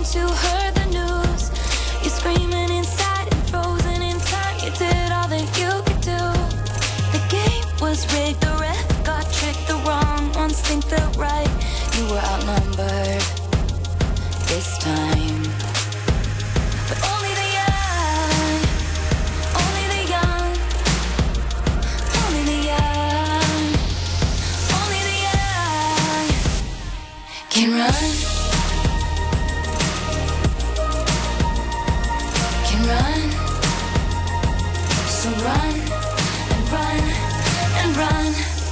since you heard the news. You're screaming inside and frozen in time. You did all that you could do. The game was rigged, the ref got tricked. The wrong ones think they're right. You were outnumbered this time. But only the young, only the young, only the young, only the young can run, can run. So run and run and run.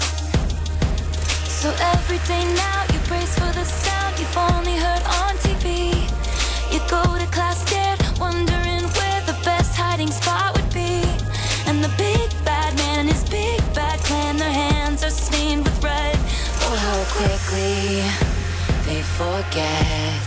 So every day now you brace for the sound you've only heard on T V. You go to class scared, wondering where the best hiding spot would be. And the big bad man and his big bad clan, their hands are stained with red. Oh, how quickly they forget.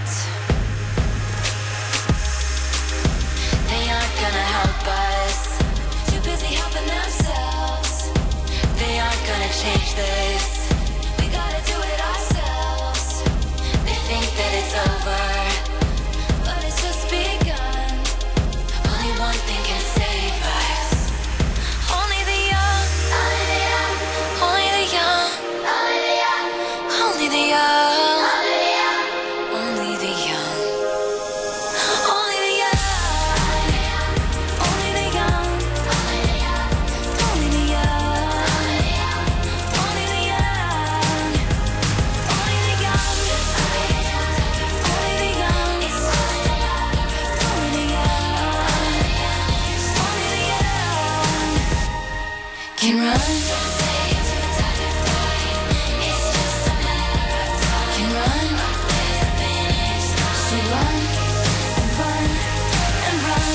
They aren't gonna help us, too busy helping themselves. They aren't gonna change this, we gotta do it ourselves. They think that it's over, but it's just begun. Only one thing can save us. Only the young, only the young, only the young, only the young, only the young, only the young, only the young, only the young, only the young, only the young, only the young, only the young, only the young, it's only the young, only the young can run. Can run. So run and run and run.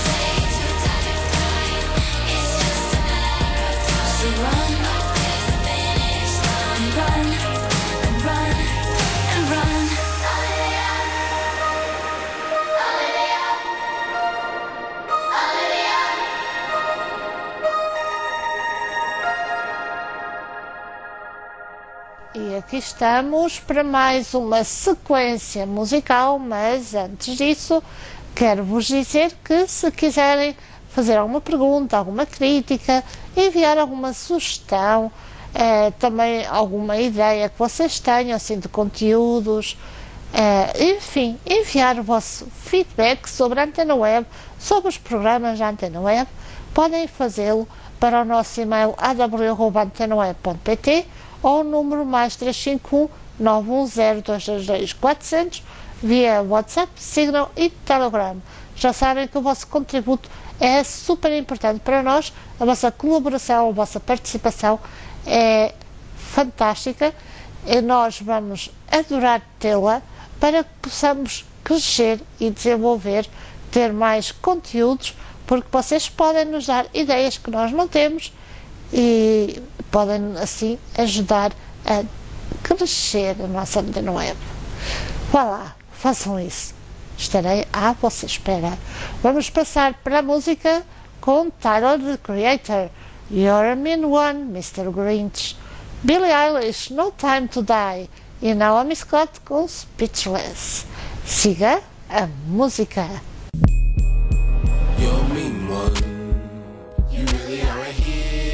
So run and run and run and run. E aqui estamos para mais uma sequência musical, mas antes disso quero vos dizer que se quiserem fazer alguma pergunta, alguma crítica, enviar alguma sugestão, eh, também alguma ideia que vocês tenham assim de conteúdos, eh, enfim, enviar o vosso feedback sobre a Antena Web, sobre os programas da Antena Web, podem fazê-lo para o nosso e-mail a w arroba antena web ponto p t ou o número mais três cinco um nove um zero dois dois dois quatro zero zero via WhatsApp, Signal e Telegram. Já sabem que o vosso contributo é super importante para nós, a vossa colaboração, a vossa participação é fantástica e nós vamos adorar tê-la para que possamos crescer e desenvolver, ter mais conteúdos, porque vocês podem nos dar ideias que nós não temos e podem assim ajudar a crescer a nossa Antena Web. Vá lá, façam isso. Estarei à vossa espera. Vamos passar para a música com Tyler, the Creator. You're a mean one, mister Grinch. Billie Eilish, No Time to Die. E Naomi Scott com Speechless. Siga a música. You're a mean one. You really are a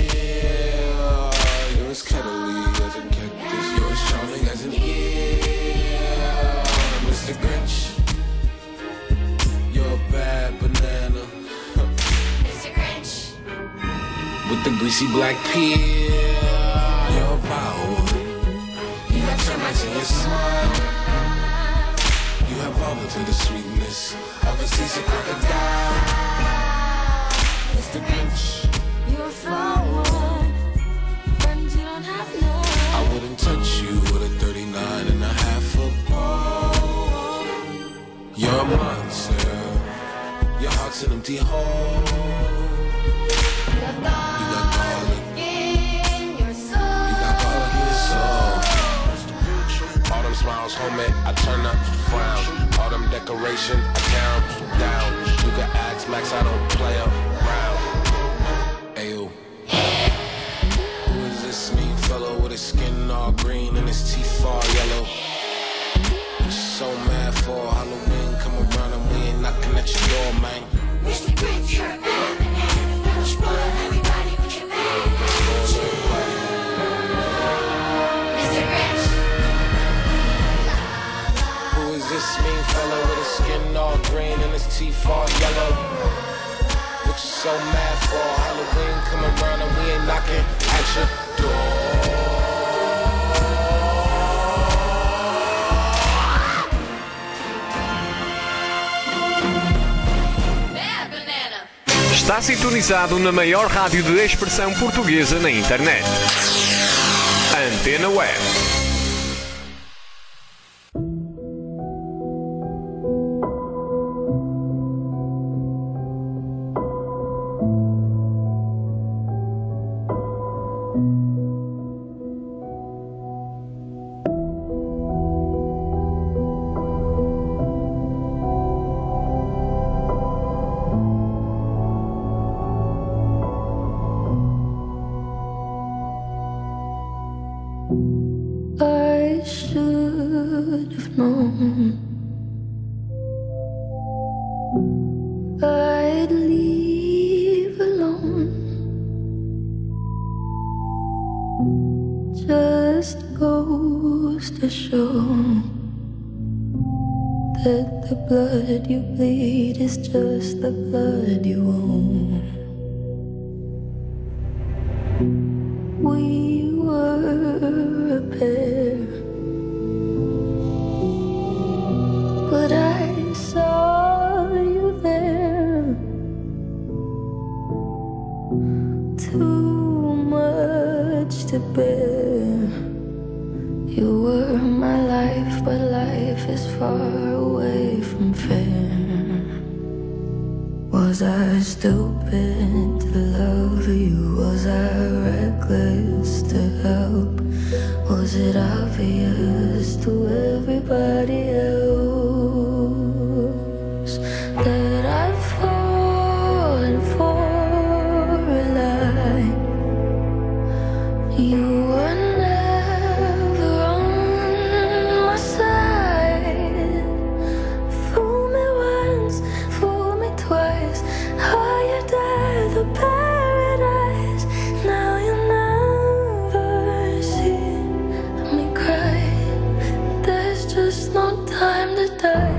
hero. You're as cuddly as a cactus. You're as charming as an ear. mister Grinch. You're a bad banana. mister Grinch. With the greasy black peel. You're a vile one. You got termites in your smile. You have vulva to the sweetness of a seasick crocodile. mister Grinch. You're a flawed one. Friends you don't have none. I wouldn't touch you with a thirty-nine and a half foot pole. You're a monster. Your heart's an empty hole. You got garlic in your soul. You got garlic in your soul. All them smiles, homie, I turn up, frown. All them decoration, I tear them down. You can ask Max, I don't play around. Ayo. Who is this mean fellow with his skin all green and his teeth all yellow? You're so mad for Halloween, come teeth fall yellow. What you so mad for? Halloween come around and we ain't knocking at your door. Está sintonizado na maior rádio de expressão portuguesa na internet. Antena Web. I should have known I'd leave alone. Just goes to show that the blood you bleed is just the blood you own. We were a pair, but I saw you there. Too much to bear. You were my life, but life is far away from fair. Was I stupid to love you? Was I reckless to help? Was it obvious to everybody else that I've fallen for a lie? You were never on my side. Fool me once, fool me twice. Higher than the paradise. Now you never see me cry. There's just no time to die.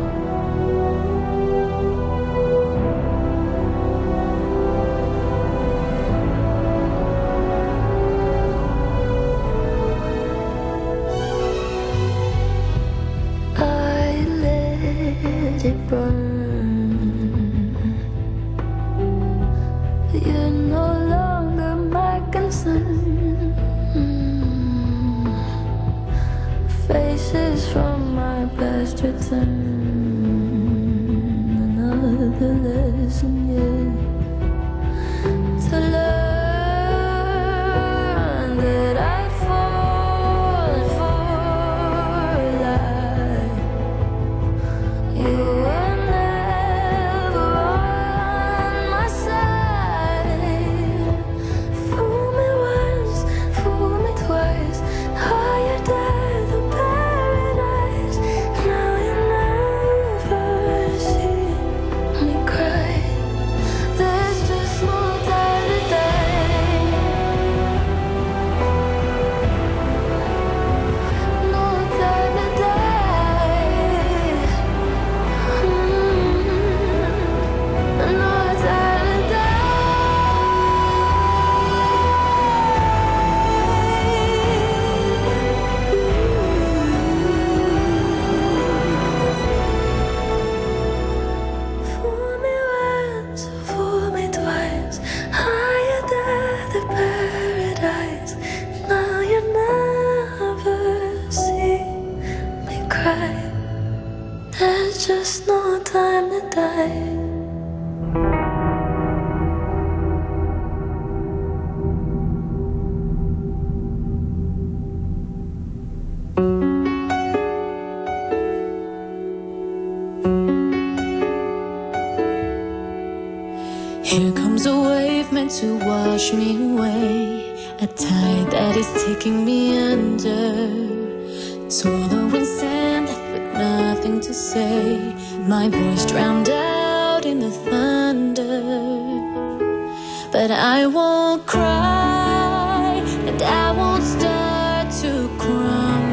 I let it burn. You're no longer my concern. Faces from my past return. Another lesson yet to learn that I'd fall for a lie. You were never on my side. Fool me once, fool me twice. Higher than the paradise. Now you never see me cry. There's just no time to die. No time to die. Mm, no time to Fool me once, fool me twice. Higher than the paradise. Now you never see me cry. There's just no time to die. Here comes a wave meant to wash me away, a tide that is taking me under, swallowing sand left with nothing to say, my voice drowned out in the thunder. But I won't cry, and I won't start to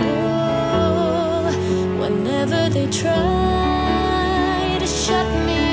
crumble whenever they try to shut me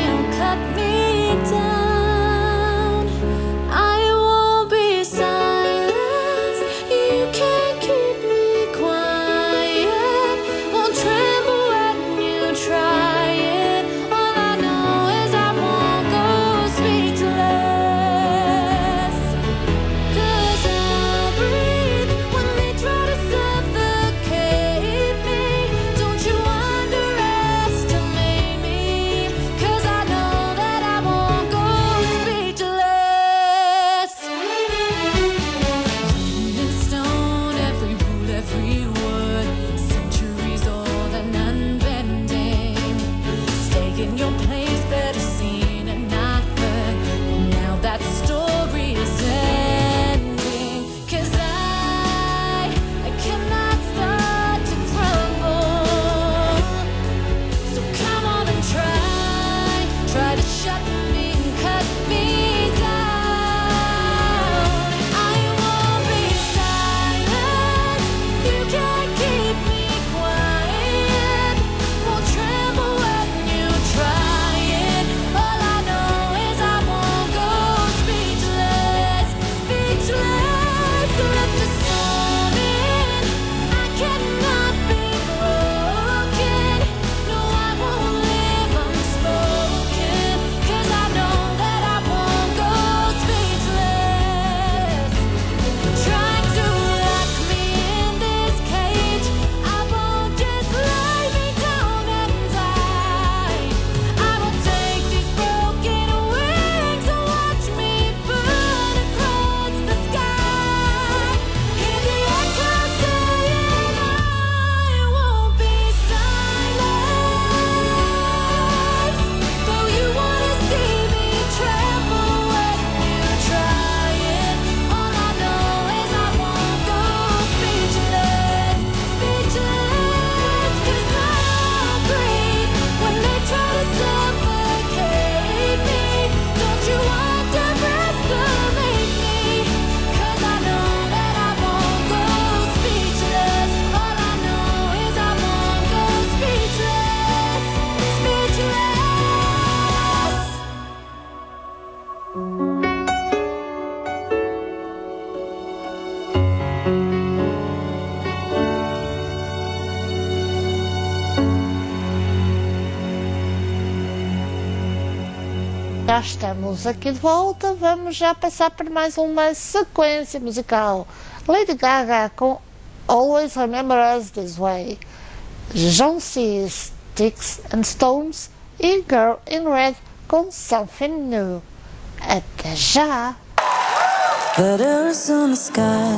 já estamos aqui de volta. Vamos já passar por mais uma sequência musical. Lady Gaga com Always Remember Us This Way, John C. Sticks and Stones e Girl in Red com Something New. Até já! That Arizona sky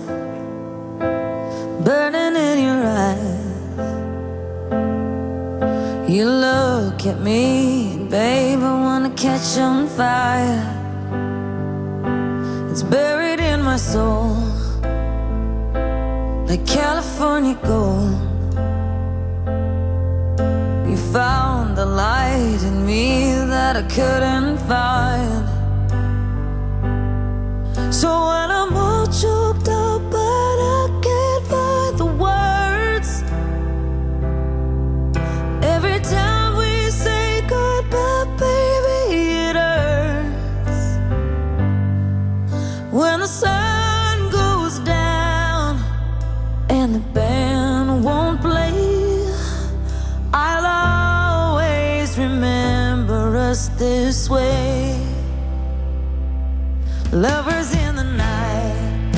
burning in your eyes. You look at me, babe, I wanna catch on fire. It's buried in my soul like California gold. You found the light in me that I couldn't find. So when I'm all choked up but I can't find the words, every time we say goodbye, baby, it hurts. When the sun goes down and the band won't play, I'll always remember us this way. Lovers in the night,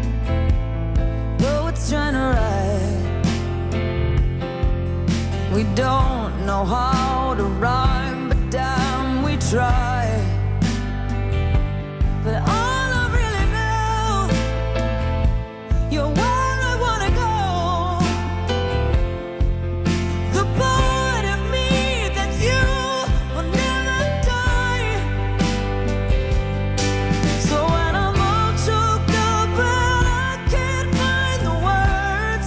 poets trying to write. We don't know how to rhyme, but damn, we try. But all I really know, you're where I wanna go. The part of me that you will never die. So when I'm all choked up and I can't find the words,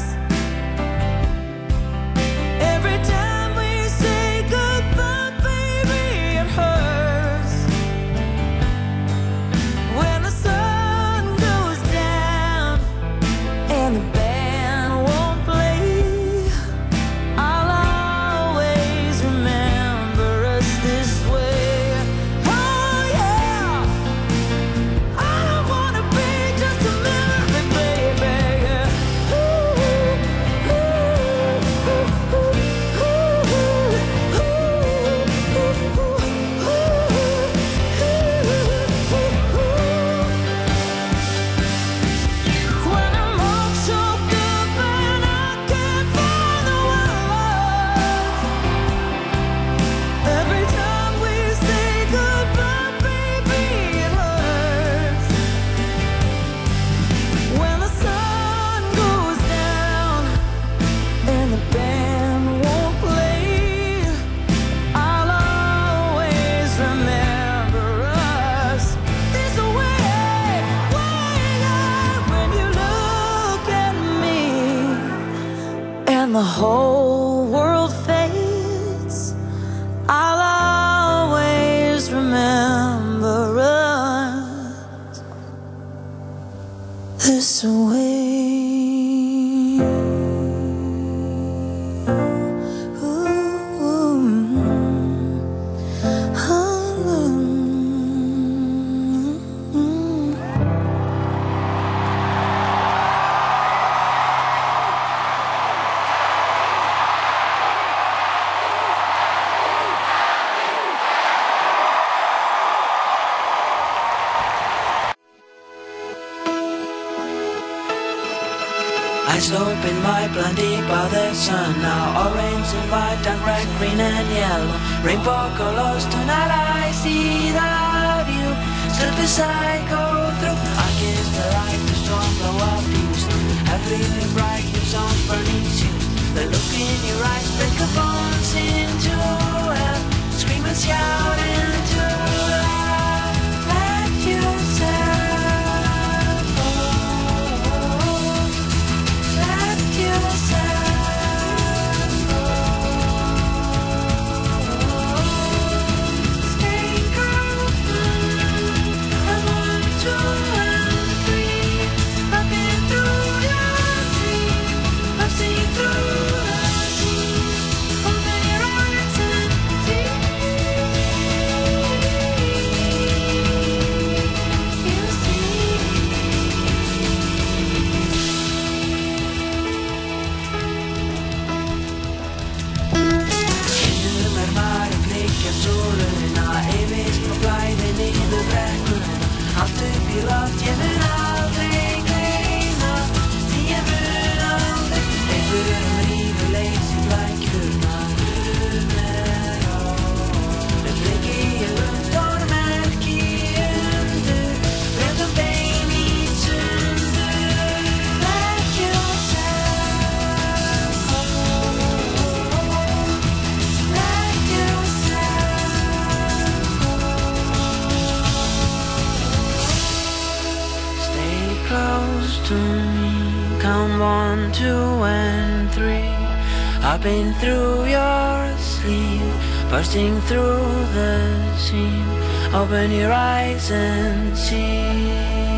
every time we say goodbye, baby, it hurts. When the sun goes down and the band won't play, I'll always remember us this way. Oh yeah, I don't wanna be just a memory, baby. Ooh, ooh, ooh, when I'm all choked up and I can't find the words, every time we say goodbye, baby, it hurts. When the sun goes down and the band won't play, I'll always remember us this way. When you look at me and the whole world fades, I'll always remember us this way. Eyes open wide, blinded by the sun. Now orange and white and red, green and yellow. Rainbow colors tonight I see that you stood beside, go through. I kiss the light, the storm blow up these. Everything bright, your songs burning shoes. The look in your eyes, break a bones into hell. Scream and shout into life. Let yourself go. Let yourself go. Stay girl, I want you and free. I've been through your dreams. count one, two, and three. I've been through your sleep, bursting through the seam. Open your eyes and see.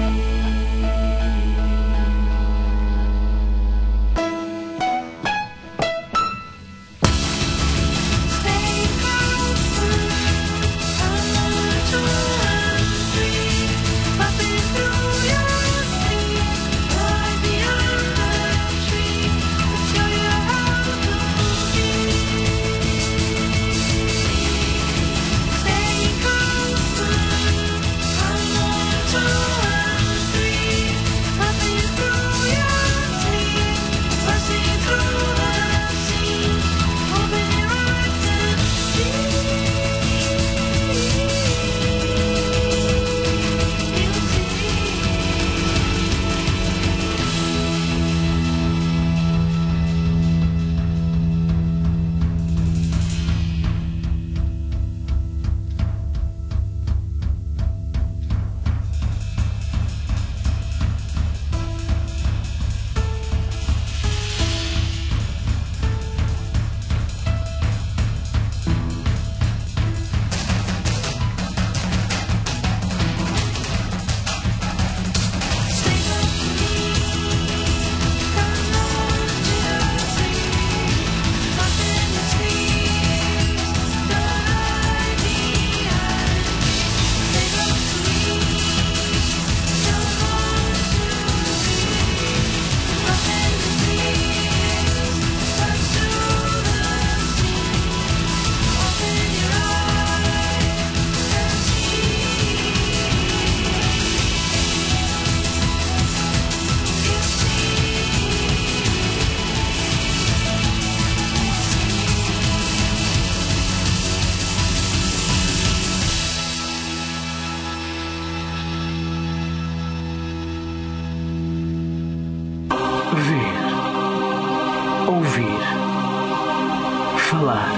Falar,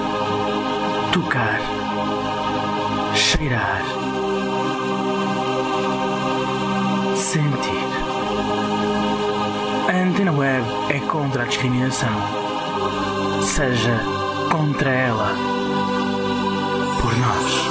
tocar, cheirar, sentir. A Antena Web é contra a discriminação. Seja contra ela. Por nós.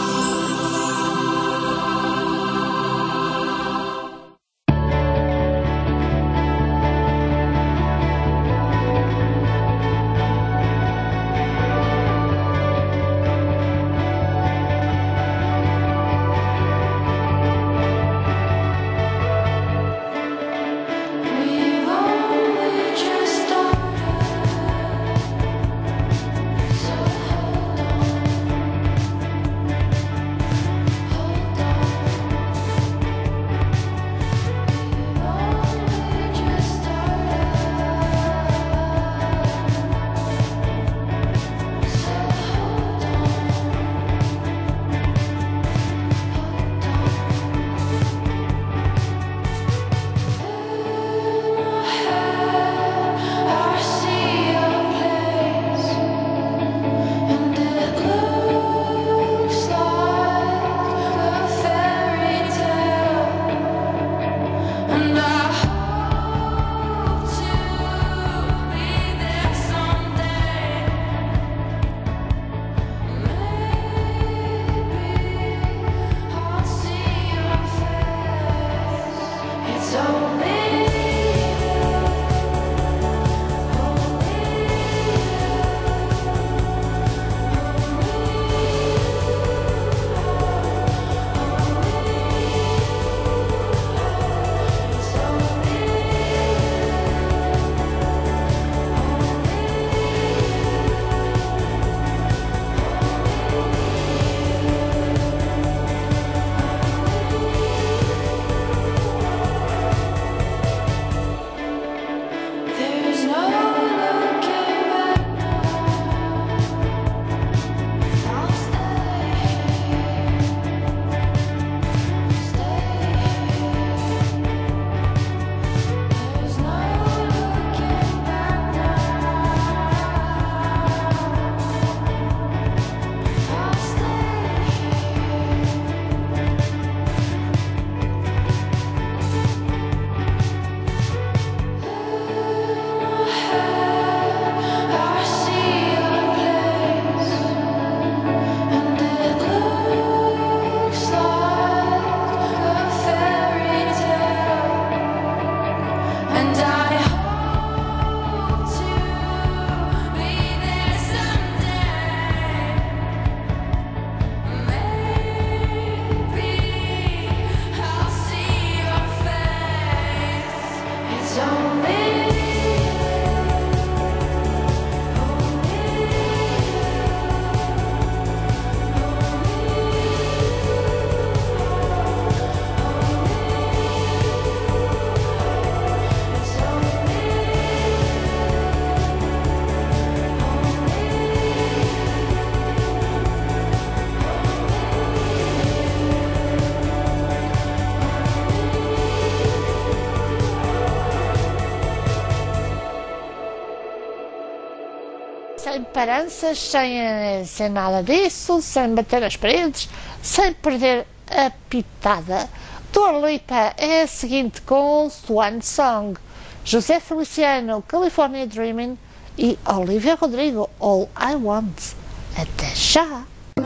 paranças, sem, eh, sem nada disso, sem bater nas paredes, sem perder a pitada. Dua Lipa é a seguinte com Swan Song, José Feliciano, California Dreaming e Olivia Rodrigo, All I Want. Até já!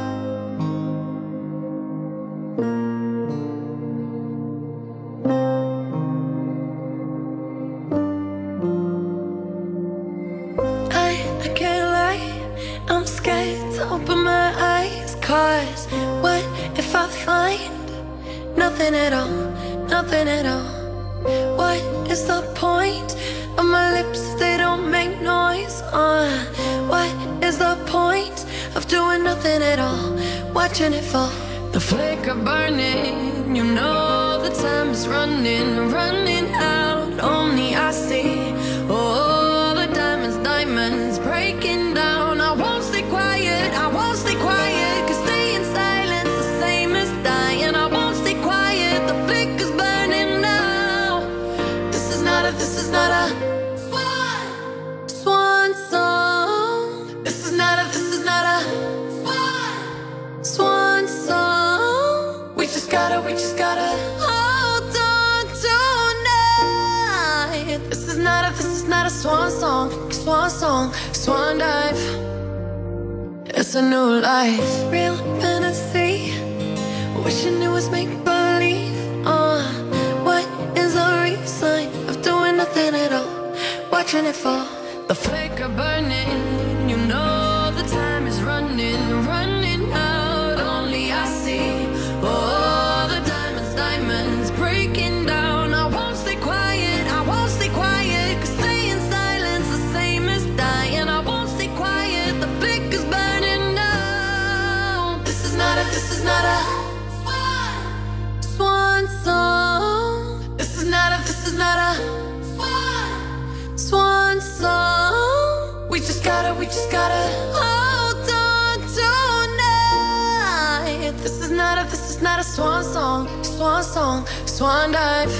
I, I can't lie, I'm scared to open my eyes. Cause what if I find nothing at all, nothing at all? What is the point of my lips if they don't make noise? Uh, what is the point of doing nothing at all, watching it fall? The flicker burning, you know the time is running, running out. Only I see all the diamonds, diamonds breaking down. I won't stay quiet, I won't stay quiet, cause staying in silence the same as dying. I won't stay quiet, the flicker's burning now. This is not a, this is not a swan, swan song. This is not a, this is not a swan, swan song. We just gotta, we just gotta hold on tonight. This is not a, this is not a swan song, swan song, swan dive. It's a new life, real fantasy, wishing it was make-believe. Uh, what is the reason of doing nothing at all, watching it fall? The flicker burning, you know the time is running, running out. Only I see all the diamonds, diamonds breaking down. I won't stay quiet, I won't stay quiet, cause staying in silence the same as dying. I won't stay quiet, the flicker's burning now. This is not a, this is not a swan, swan song. This is not a, this is not a swan, swan song. We just gotta, we just gotta hold on tonight. This is not a, this is not a swan song, swan song, swan dive.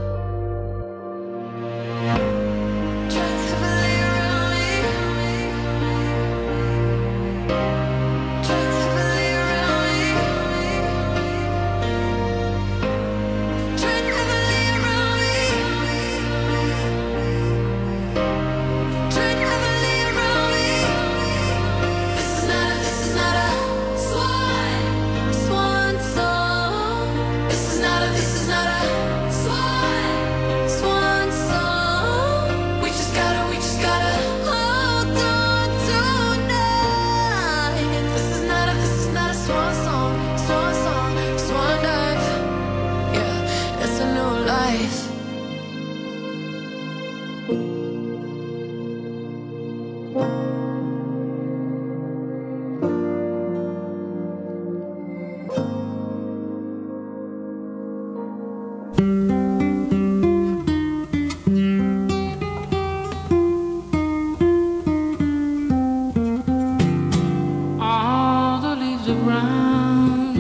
All the leaves are brown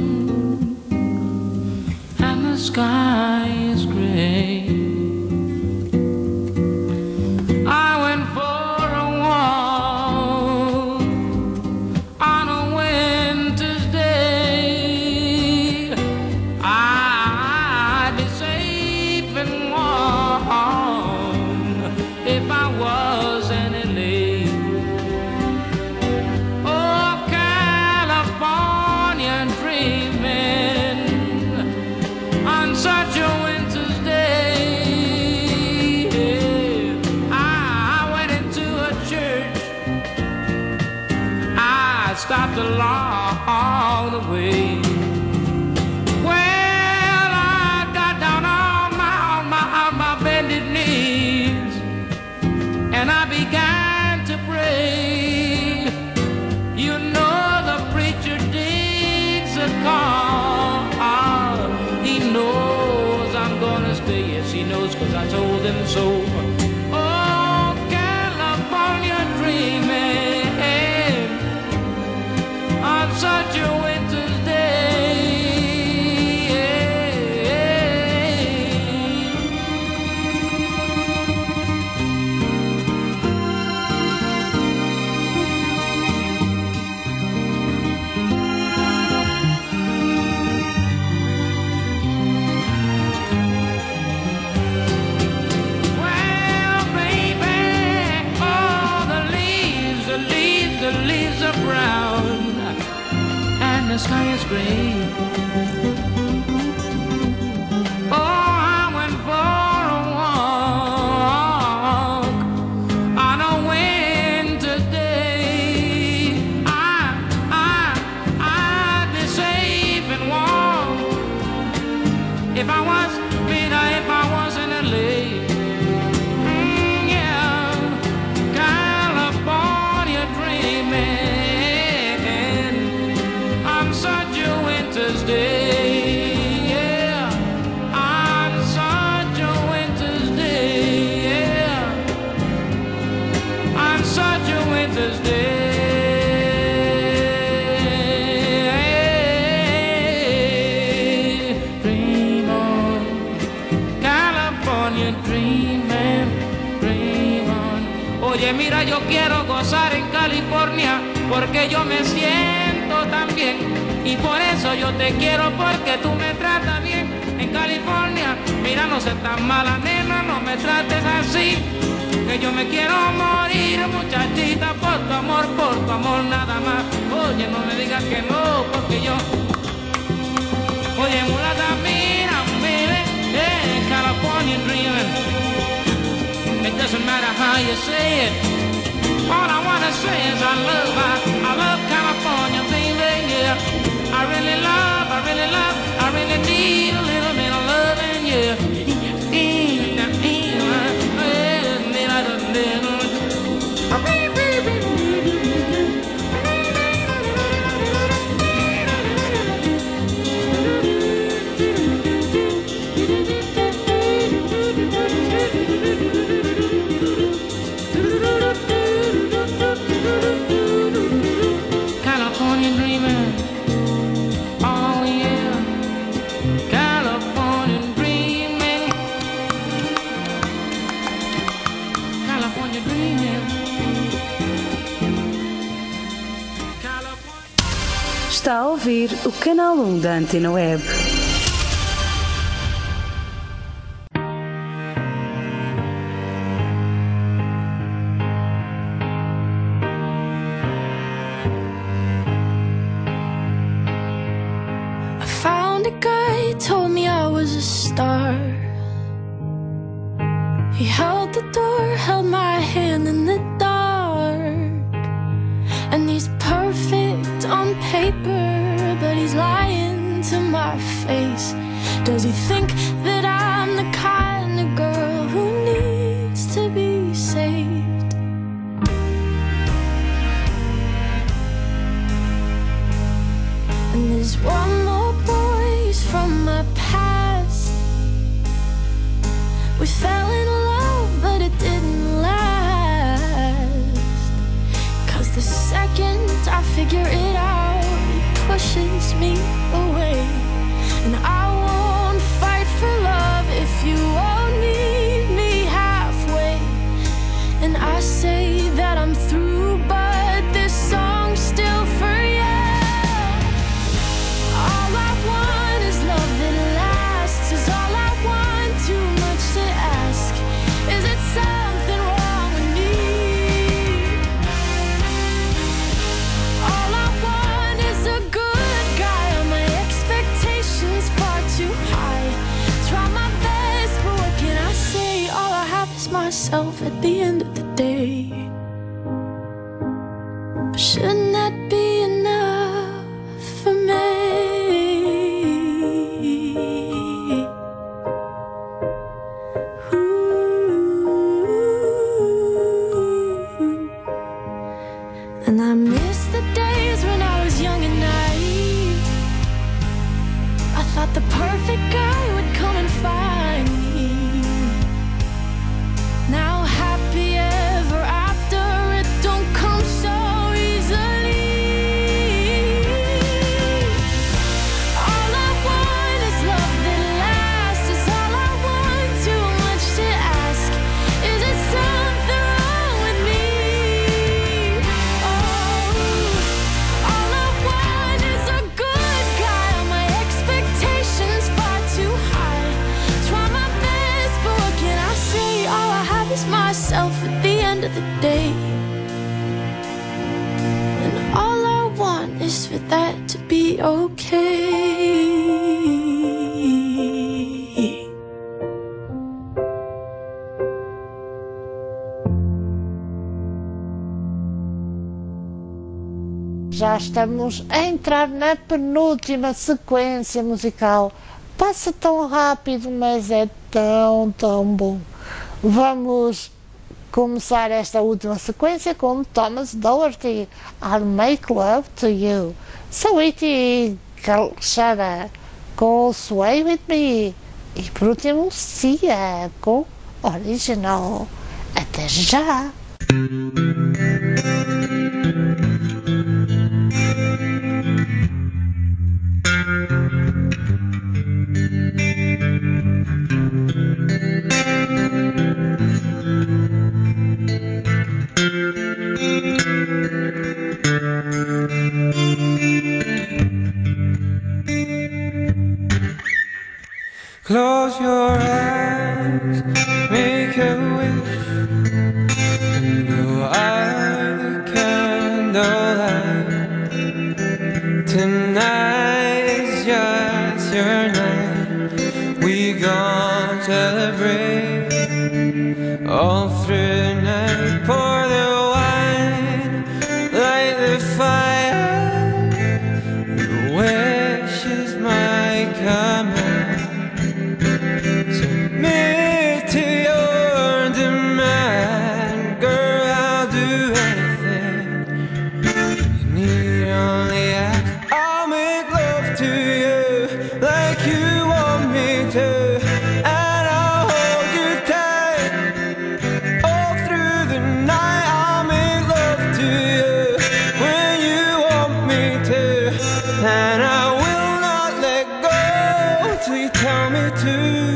and the sky is gray. I went for a walk on a winter's day. I'd be safe and warm if I was in L A. Oh, California dreaming on such a winter's day. I went into a church, I stopped along the way. Well, I got down on my, on my, on my bended knees, and I began to pray. You know the preacher digs a call. He knows I'm gonna stay. Yes, he knows, cause I told him so. Oh, California dreaming on such a winter's day. sky is gray. Oh, I went for a walk on a winter day. I, I, I'd be safe and warm if I was, if I was in L A. Mm, yeah, California dreaming on such a winter's day. Yeah, on such a winter's day. Yeah, on such a winter's day. Dream on, California dreaming, dream on. Oye, mira, yo quiero gozar en California porque yo me siento tan bien. Y por eso yo te quiero porque tú me tratas bien. En California, mira, no seas tan mala, nena, no me trates así. Que yo me quiero morir, muchachita, por tu amor, por tu amor nada más. Oye, no me digas que no, porque yo... Oye, mulata, mira, baby, hey, California dreaming. It doesn't matter how you say it. All I wanna say is I love, I, I love California, baby, yeah. I really love, I really love, I really need a little bit of loving, yeah. California dreaming, oh yeah, California dreaming, California dreaming. Está a ouvir o canal um da Antena Web. I found a guy, told me I was a star. He held the door, held my hand in the dark. And he's perfect on paper, but he's lying to my face. Does he think that I'm the kind of girl who needs to be saved? And there's one more voice from my past. We fell in love, but it didn't last. Cause the second I figure it out, it pushes me away. And I won't fight for love if you won't meet me halfway. And I say that I'm through, but this song's still for you. All I want is love that lasts. Is all I want, too much to ask? Is it something wrong with me? All I want is a good guy. Are my expectations far too high? Try my best, but what can I say? All I have is myself at the end of the day. But shouldn't that be enough for me? And I miss the days when I was young and naive. I thought the perfect guy would come and find me. Now happy ever after, it don't come so easily. All I want is love that lasts. Is all I want, too much to ask? Is it something wrong with me? Oh, all I want is a good guy. Are my expectations far too high? Try my best, but what can I say? All I have is myself at the end of the day. And all I want is for that to be be okay. Já estamos a entrar na penúltima sequência musical. Passa tão rápido, mas é tão, tão bom. Vamos começar esta última sequência com Thomas Doherty, I'll Make Love to You. Saweetie Kalshara com Sway With Me. E por último, Sia com Original. Até já! Close your eyes, make a wish, and blow out the candlelight. Tonight's just your night. We gon' celebrate all through the night. Pour the wine, light the fire. Your wishes might come out. Submit to your demand, girl, I'll do anything. You need only ask. I'll make love to you like you want me to, and I'll hold you tight all through the night. I'll make love to you when you want me to, and I will not let go till you tell me to.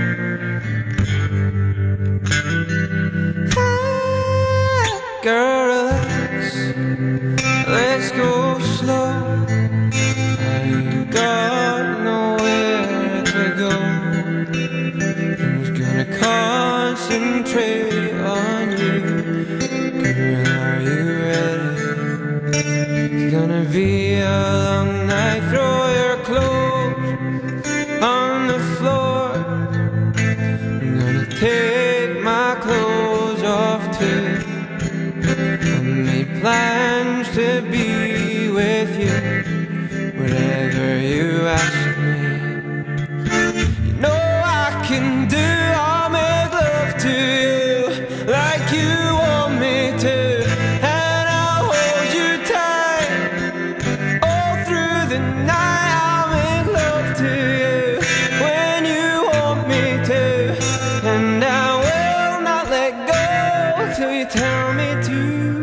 Girl, let's, let's go slow. I ain't got nowhere to go. I'm just gonna concentrate on you. Girl, are you ready? It's gonna be a long night. Throw your clothes on the floor. I'm gonna take my clothes off too. I made plans to be with you, whatever you ask me. You know I can do. I'll make love to you like you want me to, and I'll hold you tight all through the night. I'll make love to you when you want me to, and I will not let go till you tell me to.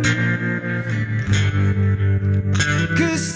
Cause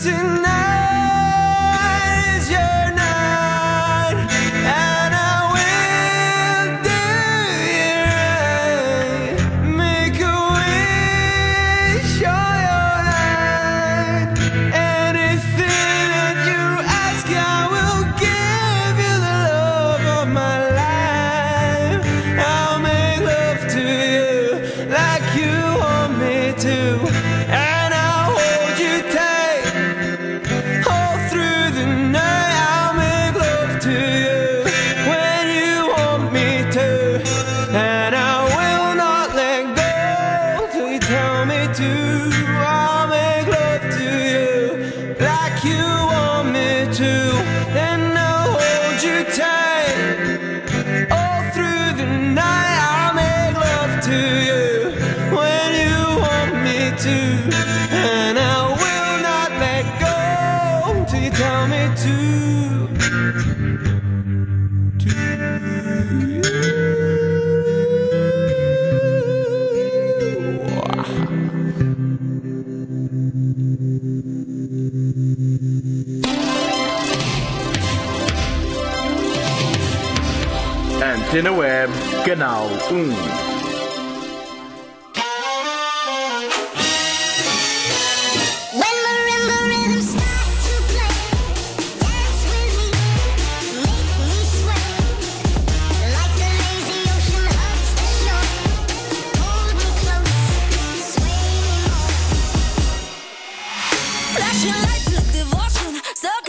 tonight is your night, and I will do you right. Make a wish on your night. Anything that you ask, I will give you the love of my life. I'll make love to you like you want me to, and I'll hold you tight all through the night. I'll make love to you when you want me to, and I will not let go till you tell me to. I'll make love to you like you want me to, then I'll hold you tight all through the night. I'll make love to you when you want me to, and I will not let go till you tell me to. To you. Antenne Web, Kanal eins. Flashing lights, look devotion, so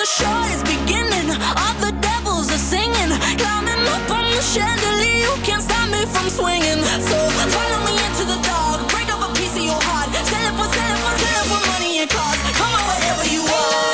the show is beginning. All the devils are singing, climbing up on the chandelier. You can't stop me from swinging. So follow me into the dark, break up a piece of your heart. Sell it for, sell it for, sell it for money and cars. Come on, wherever you are.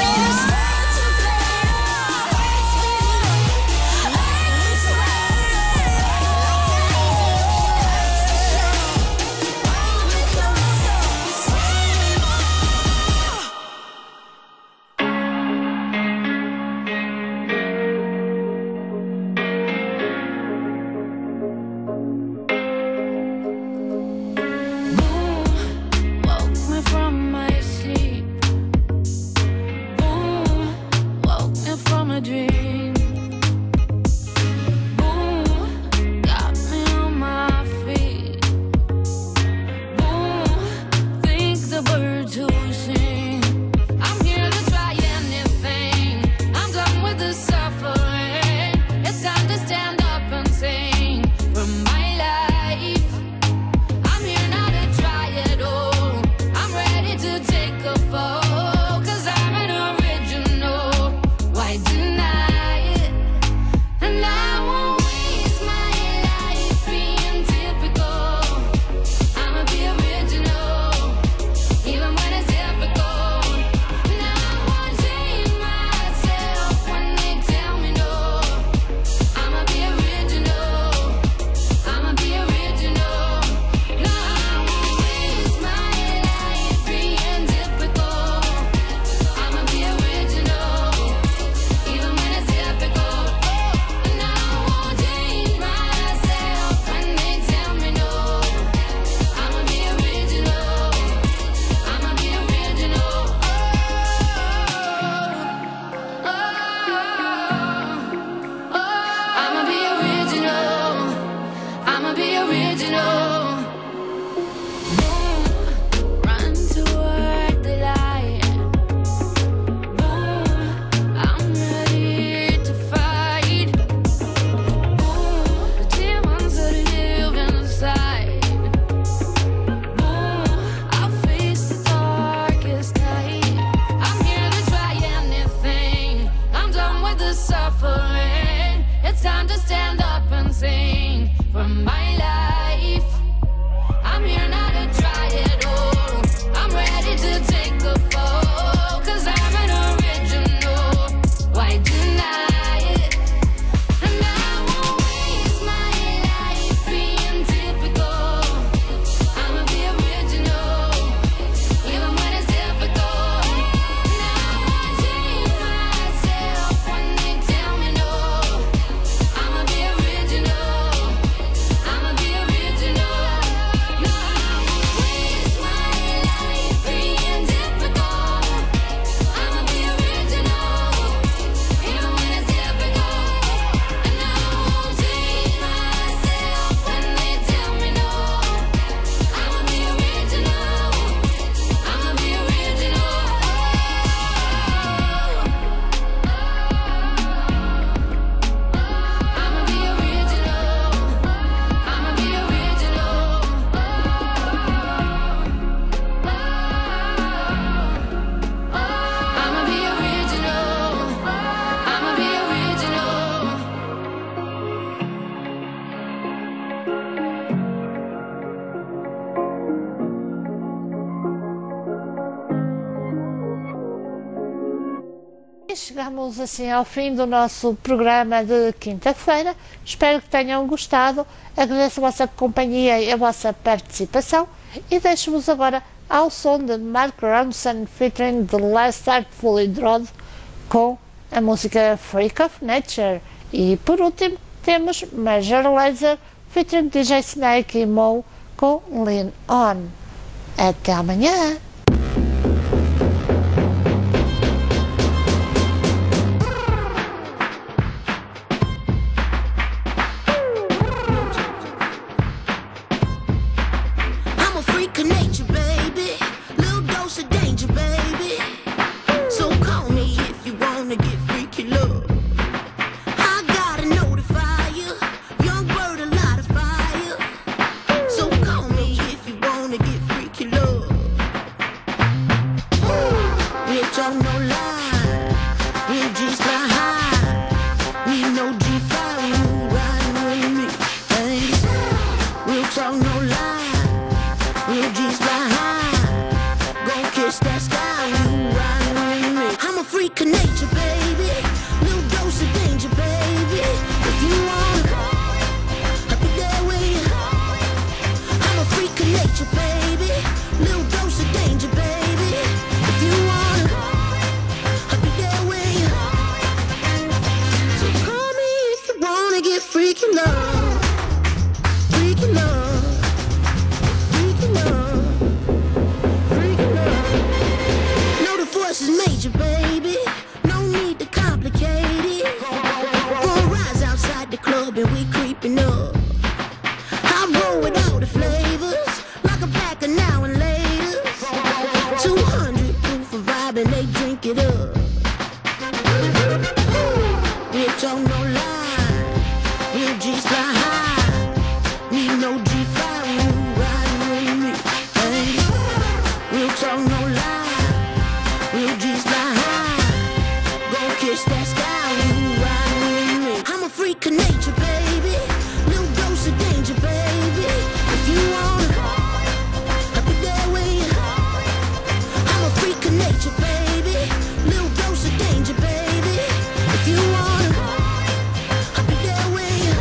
Chegamos assim ao fim do nosso programa de quinta-feira. Espero que tenham gostado. Agradeço a vossa companhia e a vossa participação e deixo-vos agora ao som de Mark Ronson featuring The Last Artfully Drawn com a música Freak of Nature. E por último temos Major Lazer featuring D J Snake e Mo com Lean On. Até amanhã! Don't no lie. freak of nature, baby. Little dose of danger, baby. If you wanna, I'll be there with you. I'm a freak of nature, baby. Little dose of danger, baby. If you wanna, I'll be there with you. So call me if you wanna get freaky love, freaky love, freaky love, freaky love. Know the force is major, baby. No need to complicate it. Four rides outside the club and we creeping up. I roll with all the flavors, like a pack of now and later. Two hundred proof of vibe and they drink it up. Real talk, no lie. Real G's fly high. Need no G five when you riding with me. Hey. Real talk, no lie. Real G's fly high. Go kiss that sky when you riding with me. I'm a freak of nature, baby. Little dose of danger, baby. If you wanna, I'll be there with you. I'm a freak of nature, baby. Little dose of danger, baby. If you wanna, I'll be there with you.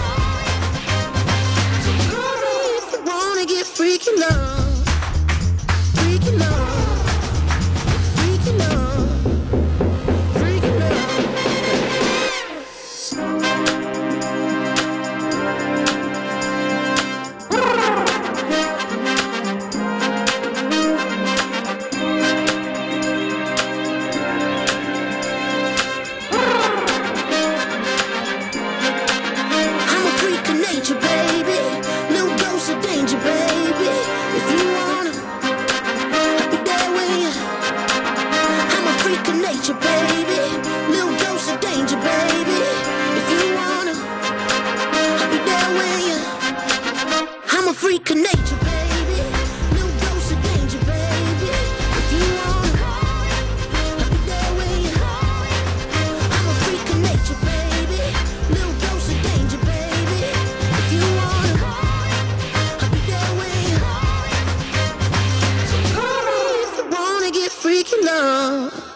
So call me if you wanna get freaky love, freaky love, freaky love, freaky love. I'm a freak of nature, baby. Little dose of danger, baby. If you wanna, I'll be there with you. I'm a freak of nature, baby. Little dose of danger, baby. If you wanna, I'll be there with you. I'm a freak of nature, baby. Little dose of danger, baby. If you wanna, I'll be there with you. I'm a freak of nature, baby. Little dose of danger, baby. If you wanna, I'll be there with you. So call me if you wanna get freaky love.